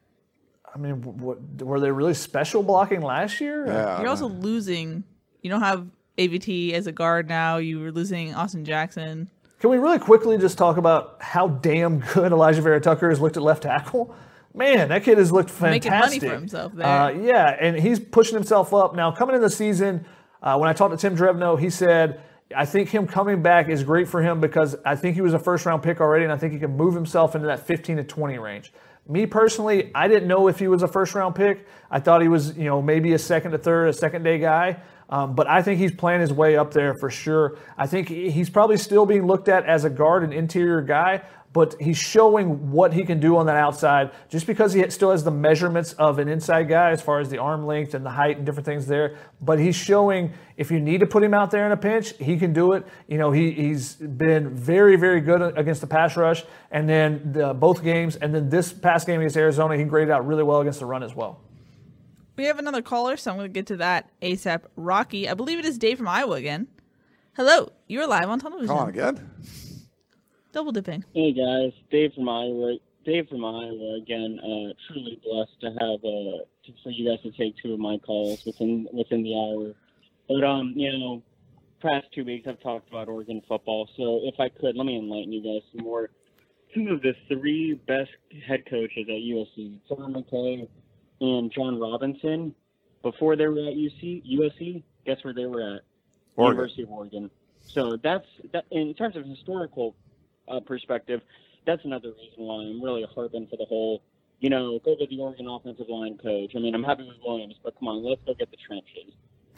I mean, what, were they really special blocking last year? Yeah, You're also losing. You don't have A V T as a guard now. You were losing Austin Jackson. Can we really quickly just talk about how damn good Elijah Vera Tucker has looked at left tackle? Man, that kid has looked fantastic. Making money for himself there. Uh, yeah, and he's pushing himself up. Now, coming into the season, uh, when I talked to Tim Drevno, he said, I think him coming back is great for him because I think he was a first-round pick already, and I think he can move himself into that fifteen to twenty range. Me personally, I didn't know if he was a first-round pick. I thought he was, you know, maybe a second to third, a second-day guy. Um, but I think he's playing his way up there for sure. I think he's probably still being looked at as a guard, an interior guy, but he's showing what he can do on that outside just because he still has the measurements of an inside guy as far as the arm length and the height and different things there. But he's showing if you need to put him out there in a pinch, he can do it. You know, he, he's been very, very good against the pass rush, and then the, both games, and then this past game against Arizona, he graded out really well against the run as well. We have another caller, so I'm going to get to that ASAP. Rocky, I believe it is Dave from Iowa again. Hello, you're live on television. Come on again. Double dipping. Hey guys, Dave from Iowa. Dave from Iowa again. Uh, truly blessed to have uh, to, for you guys to take two of my calls within within the hour. But um, you know, past two weeks I've talked about Oregon football. So if I could, let me enlighten you guys some more. Two of the three best head coaches at U S C, John McKay and John Robinson, before they were at U C, U S C, guess where they were at? Oregon. University of Oregon. So that's that. In terms of historical uh, perspective, that's another reason why I'm really harping for the whole, you know, go get the Oregon offensive line coach. I mean, I'm happy with Williams, but come on, let's go get the trenches.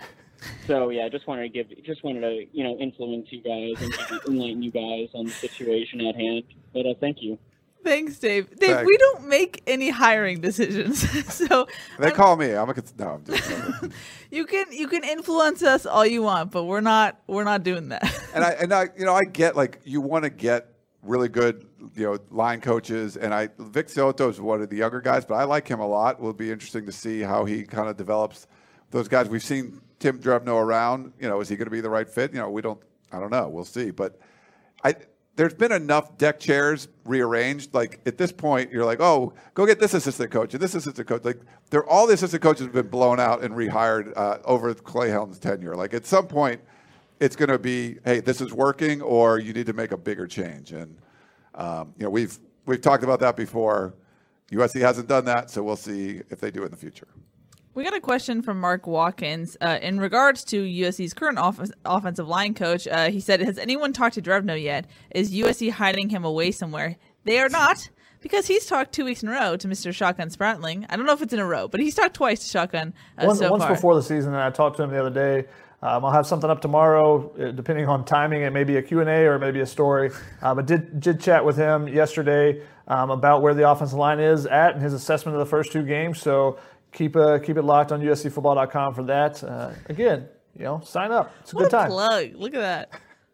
So yeah, I just wanted to give, just wanted to, you know, influence you guys and enlighten you guys on the situation at hand. But uh, thank you. Thanks, Dave. Dave, Thanks. we don't make any hiring decisions, so They I'm- call me. I'm a cons- no. I'm just you can you can influence us all you want, but we're not we're not doing that. and I and I you know I get like you want to get really good you know line coaches, and I Vic Soto is one of the younger guys, but I like him a lot. It will be interesting to see how he kind of develops those guys. We've seen Tim Drevno around. You know, is he going to be the right fit? You know, we don't. I don't know. We'll see. But I. There's been enough deck chairs rearranged. Like at this point, you're like, oh, go get this assistant coach and this assistant coach. Like they're all the assistant coaches have been blown out and rehired uh, over Clay Helton's tenure. Like at some point, it's going to be, hey, this is working, or you need to make a bigger change. And um, you know, we've we've talked about that before. U S C hasn't done that, so we'll see if they do in the future. We got a question from Mark Watkins uh, in regards to U S C's current off- offensive line coach. Uh, he said, has anyone talked to Drevno yet? Is U S C hiding him away somewhere? They are not, because he's talked two weeks in a row to Mister Shotgun Spratling. I don't know if it's in a row, but he's talked twice to Shotgun uh, Once, so once far. before the season, and I talked to him the other day. Um, I'll have something up tomorrow, uh, depending on timing. It may be a Q and A or maybe a story. Uh, but did did chat with him yesterday um, about where the offensive line is at and his assessment of the first two games. So keep uh, keep it locked on U S C football dot com for that. Uh, again, you know, sign up. It's a what good time. a plug. Look at that.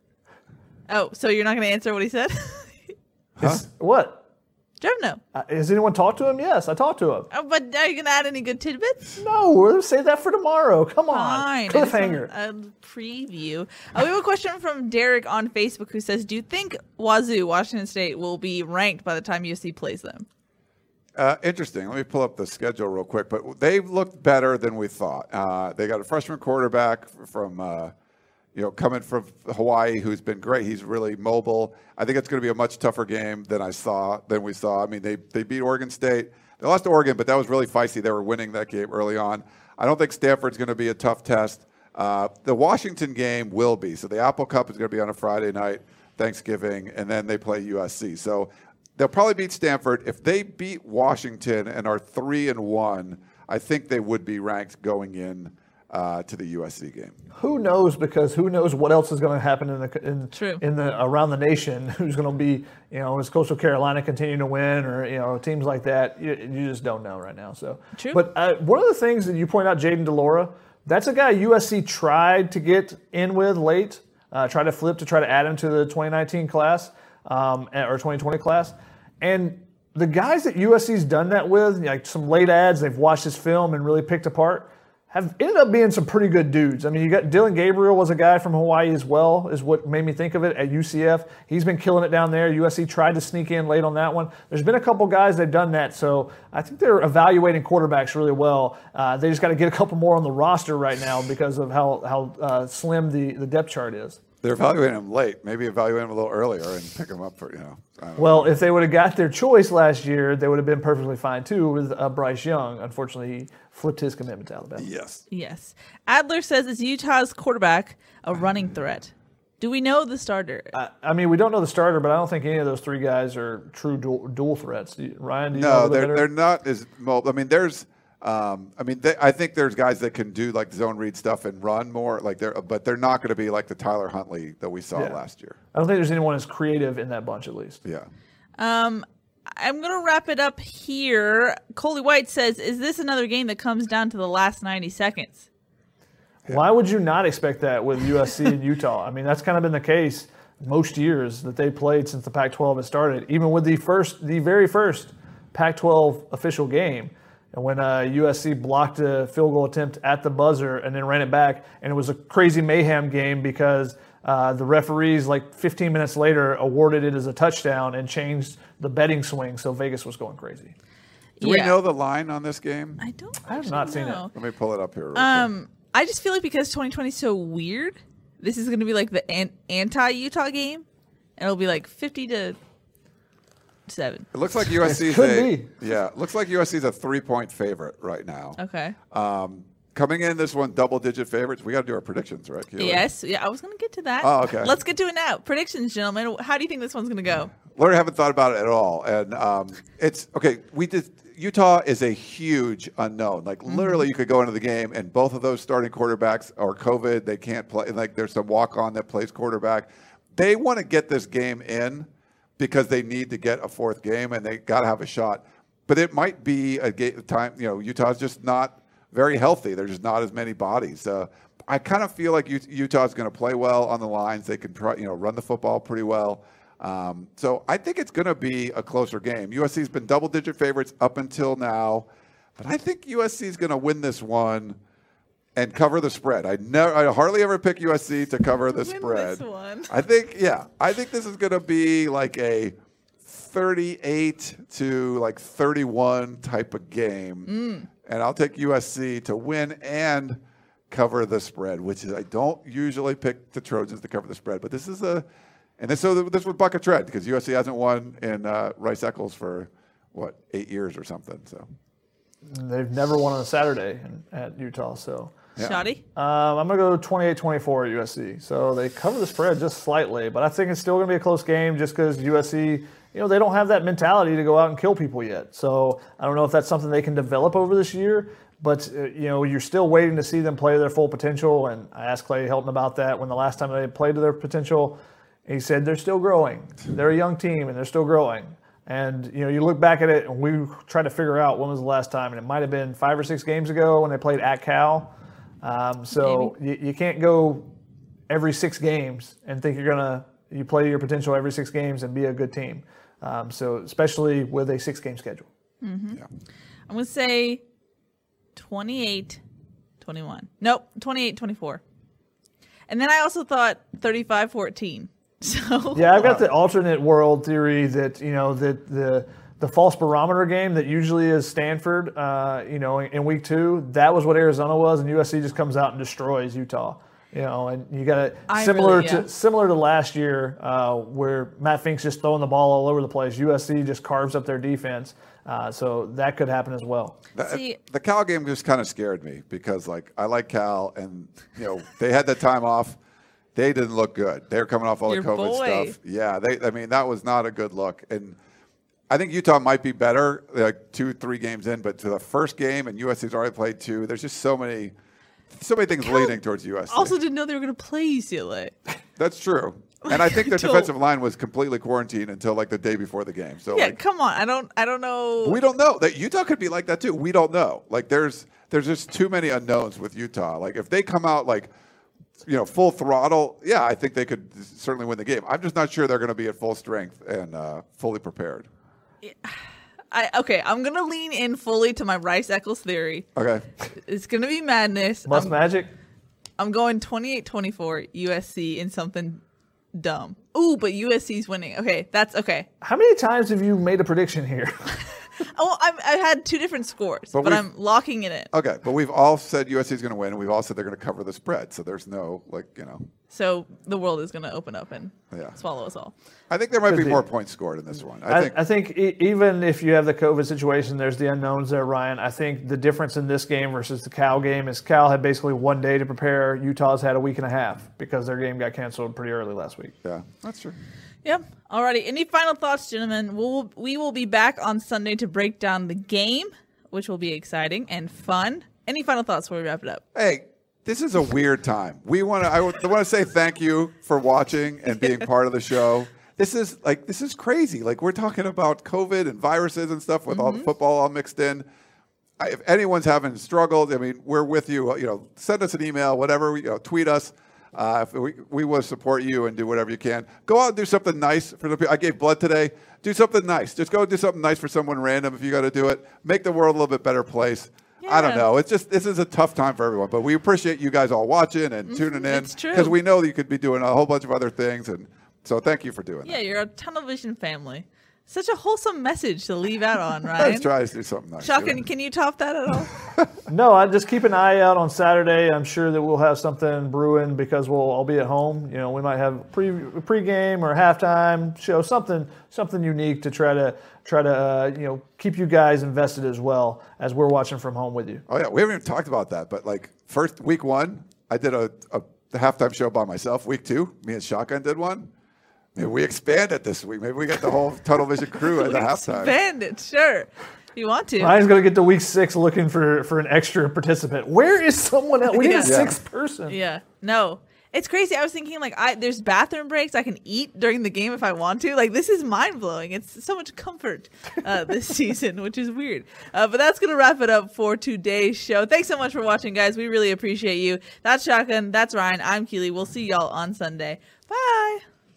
Oh, so you're not going to answer what he said? Huh? What? Drevno. Uh, has anyone talked to him? Yes, I talked to him. Oh, but are you going to add any good tidbits? No, we'll save that for tomorrow. Come on. Fine. I just Cliffhanger. want A preview. Uh, we have a question from Derek on Facebook who says, do you think Wazoo, Washington State, will be ranked by the time U S C plays them? Uh, interesting. Let me pull up the schedule real quick. But they've looked better than we thought. Uh, they got a freshman quarterback from, uh, you know, coming from Hawaii, who's been great. He's really mobile. I think it's going to be a much tougher game than I saw, than we saw. I mean, they they beat Oregon State. They lost to Oregon, but that was really feisty. They were winning that game early on. I don't think Stanford's going to be a tough test. Uh, the Washington game will be. So the Apple Cup is going to be on a Friday night, Thanksgiving, and then they play U S C. So they'll probably beat Stanford. If they beat Washington and are three and one, I think they would be ranked going in uh, to the U S C game. Who knows? Because who knows what else is going to happen in the in, True. in the around the nation? Who's going to be, you know, is Coastal Carolina continuing to win, or you know, teams like that? You, you just don't know right now. So, True. But uh, one of the things that you point out, Jaden DeLora, that's a guy U S C tried to get in with late, uh, tried to flip to try to add him to the twenty nineteen class um, or twenty twenty class, and the guys that U S C's done that with, like some late ads, they've watched his film and really picked apart, have ended up being some pretty good dudes. I mean, you got Dylan Gabriel was a guy from Hawaii as well, is what made me think of it at U C F. He's been killing it down there. U S C tried to sneak in late on that one. There's been a couple guys that have done that, so I think they're evaluating quarterbacks really well. Uh, they just got to get a couple more on the roster right now because of how how uh, slim the, the depth chart is. They're evaluating him late. Maybe evaluate him a little earlier and pick him up for, you know. I don't Well, know. if they would have got their choice last year, they would have been perfectly fine too with uh, Bryce Young. Unfortunately, he flipped his commitment to Alabama. Yes. Yes. Adler says, is Utah's quarterback a running threat? Do we know the starter? I, I mean, we don't know the starter, but I don't think any of those three guys are true dual, dual threats. Do you, Ryan, do you know a No, little bit they're better? they're not as mobile. I mean, there's, um, I mean, they, I think there's guys that can do like zone read stuff and run more, like they're, but they're not going to be like the Tyler Huntley that we saw Yeah. last year. I don't think there's anyone as creative in that bunch, at least. Yeah. Um, I'm going to wrap it up here. Coley White says, is this another game that comes down to the last ninety seconds? Why would you not expect that with U S C and Utah? I mean, that's kind of been the case most years that they played since the Pac twelve has started. Even with the first, the very first Pac twelve official game, and when uh, U S C blocked a field goal attempt at the buzzer and then ran it back, and it was a crazy mayhem game because uh, the referees, like fifteen minutes later, awarded it as a touchdown and changed the betting swing, so Vegas was going crazy. Do we know the line on this game? I don't. I have actually not seen it. know. Let me pull it up here. Real Um, I just feel like because twenty twenty is so weird, this is going to be like the an- anti-Utah game, and it'll be like fifty to seven. It looks like U S C's could a be. yeah. It looks like U S C's a three-point favorite right now. Okay. Um, coming in this one, double-digit favorites. We got to do our predictions, right? Keely? Yes. Yeah, I was going to get to that. Oh, okay. Let's get to it now. Predictions, gentlemen. How do you think this one's going to go? Literally haven't thought about it at all, and um, it's okay. We did. Utah is a huge unknown. Like literally, you could go into the game, and both of those starting quarterbacks are COVID. They can't play. Like there's some walk-on that plays quarterback. They want to get this game in because they need to get a fourth game, and they got to have a shot. But it might be a ga- time. You know, Utah's just not very healthy. There's just not as many bodies. Uh, I kind of feel like U- Utah's going to play well on the lines. They can try, you know, run the football pretty well. Um, so I think it's going to be a closer game. U S C's been double-digit favorites up until now, but I think U S C is going to win this one and cover the spread. I never, I hardly ever pick U S C to cover the Win spread. this one. I think, yeah, I think this is going to be like a thirty-eight to like thirty-one type of game, Mm. and I'll take U S C to win and cover the spread, which is I don't usually pick the Trojans to cover the spread, but this is a. And this, so this would buck a trend because U S C hasn't won in uh, Rice Eccles for, what, eight years or something. So They've never won on a Saturday in, at Utah, so. Yeah. Shoddy? Um, I'm going to go twenty-eight twenty-four at U S C. So they cover the spread just slightly, but I think it's still going to be a close game just because U S C, you know, they don't have that mentality to go out and kill people yet. So I don't know if that's something they can develop over this year, but, uh, you know, you're still waiting to see them play their full potential. And I asked Clay Helton about that when the last time they played to their potential. He said they're still growing. They're a young team, and they're still growing. And, you know, you look back at it, and we try to figure out when was the last time, and it might have been five or six games ago when they played at Cal. Um, so you, you can't go every six games and think you're going to – you play your potential every six games and be a good team. Um, so especially with a six-game schedule. Mm-hmm. Yeah. I'm going to say twenty-eight twenty-one. Nope, twenty-eight twenty-four. And then I also thought thirty-five fourteen. So Yeah, I've got the alternate world theory that, you know, that the the false barometer game that usually is Stanford, uh, you know, in, in week two, that was what Arizona was, and U S C just comes out and destroys Utah. You know, and you got it I similar really- yeah. to similar to last year uh, where Matt Fink's just throwing the ball all over the place. U S C just carves up their defense, uh, so that could happen as well. The, See- the Cal game just kind of scared me because, like, I like Cal, and you know they had that time off. They didn't look good. They were coming off all Your the COVID boy. stuff. Yeah, they. I mean, that was not a good look. And I think Utah might be better, like two, three games in. But to the first game, and U S C's already played two. There's just so many, so many things Cal leading towards U S C. also didn't know they were going to play U C L A. That's true. And I think their Until- defensive line was completely quarantined until like the day before the game. So Yeah, like, come on. I don't I don't know. we don't know. That Utah could be like that too. We don't know. Like there's there's just too many unknowns with Utah. Like if they come out like you know full throttle, yeah, I think they could certainly win the game. I'm just not sure they're going to be at full strength and uh, fully prepared. I okay, I'm going to lean in fully to my Rice Eccles theory. Okay. It's going to be madness. Must I'm, Magic. I'm going twenty-eight twenty-four U S C in something dumb. Ooh, but U S C's winning. Okay, that's okay. How many times have you made a prediction here? Oh, I'm, I had two different scores, but, But I'm locking it in. Okay, but we've all said U S C is going to win, and we've all said they're going to cover the spread. So there's no, like, you know. So the world is going to open up and Yeah. swallow us all. I think there might Could be be. more points scored in this one. I, I, think. I think e- even if you have the COVID situation, there's the unknowns there, Ryan. I think the difference in this game versus the Cal game is Cal had basically one day to prepare. Utah's had a week and a half because their game got canceled pretty early last week. Yeah, that's true. Yep. Alrighty. Any final thoughts, gentlemen? We'll, we will be back on Sunday to break down the game, which will be exciting and fun. Any final thoughts before we wrap it up? Hey, this is a weird time. We want to. I want to say thank you for watching and being part of the show. This is like this is crazy. Like we're talking about COVID and viruses and stuff with mm-hmm. all the football all mixed in. I, if anyone's having struggled, I mean, we're with you. You know, send us an email, whatever. You know, tweet us. Uh, if we we will support you and do whatever you can. Go out and do something nice for the people. I gave blood today. Do something nice. Just go do something nice for someone random if you got to do it. Make the world a little bit better place. Yeah. I don't know. It's just this is a tough time for everyone, but we appreciate you guys all watching and tuning in. It's true because we know that you could be doing a whole bunch of other things, and so thank you for doing Yeah, that. you're a Tunnel Vision family. Such a wholesome message to leave out on, Ryan. Let's try to do something nice. Shotgun, can you top that at all? No, I just keep an eye out on Saturday. I'm sure that we'll have something brewing because we'll all be at home. You know, we might have pre pregame or halftime show, something something unique to try to try to uh, you know keep you guys invested as well as we're watching from home with you. Oh yeah, we haven't even talked about that, but like first week one, I did a, a the halftime show by myself. Week two, me and Shotgun did one. Maybe we expand it this week. Maybe we got the whole Tunnel Vision crew at the halftime. Expand it, sure. If you want to. Ryan's going to get to week six looking for, for an extra participant. Where is someone else? We need Yeah. a sixth person. Yeah. No. It's crazy. I was thinking, like, I there's bathroom breaks. I can eat during the game if I want to. Like, this is mind-blowing. It's so much comfort uh, this season, which is weird. Uh, but that's going to wrap it up for today's show. Thanks so much for watching, guys. We really appreciate you. That's Shotgun. That's Ryan. I'm Keely. We'll see y'all on Sunday. Bye.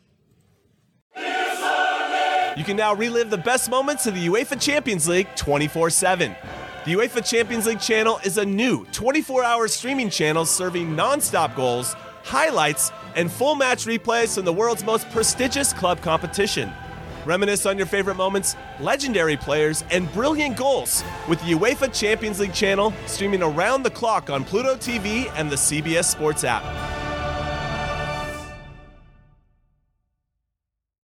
You can now relive the best moments of the UEFA Champions League twenty-four seven. The UEFA Champions League channel is a new twenty-four hour streaming channel serving non-stop goals, highlights, and full match replays from the world's most prestigious club competition. Reminisce on your favorite moments, legendary players, and brilliant goals with the UEFA Champions League channel streaming around the clock on Pluto T V and the C B S Sports app.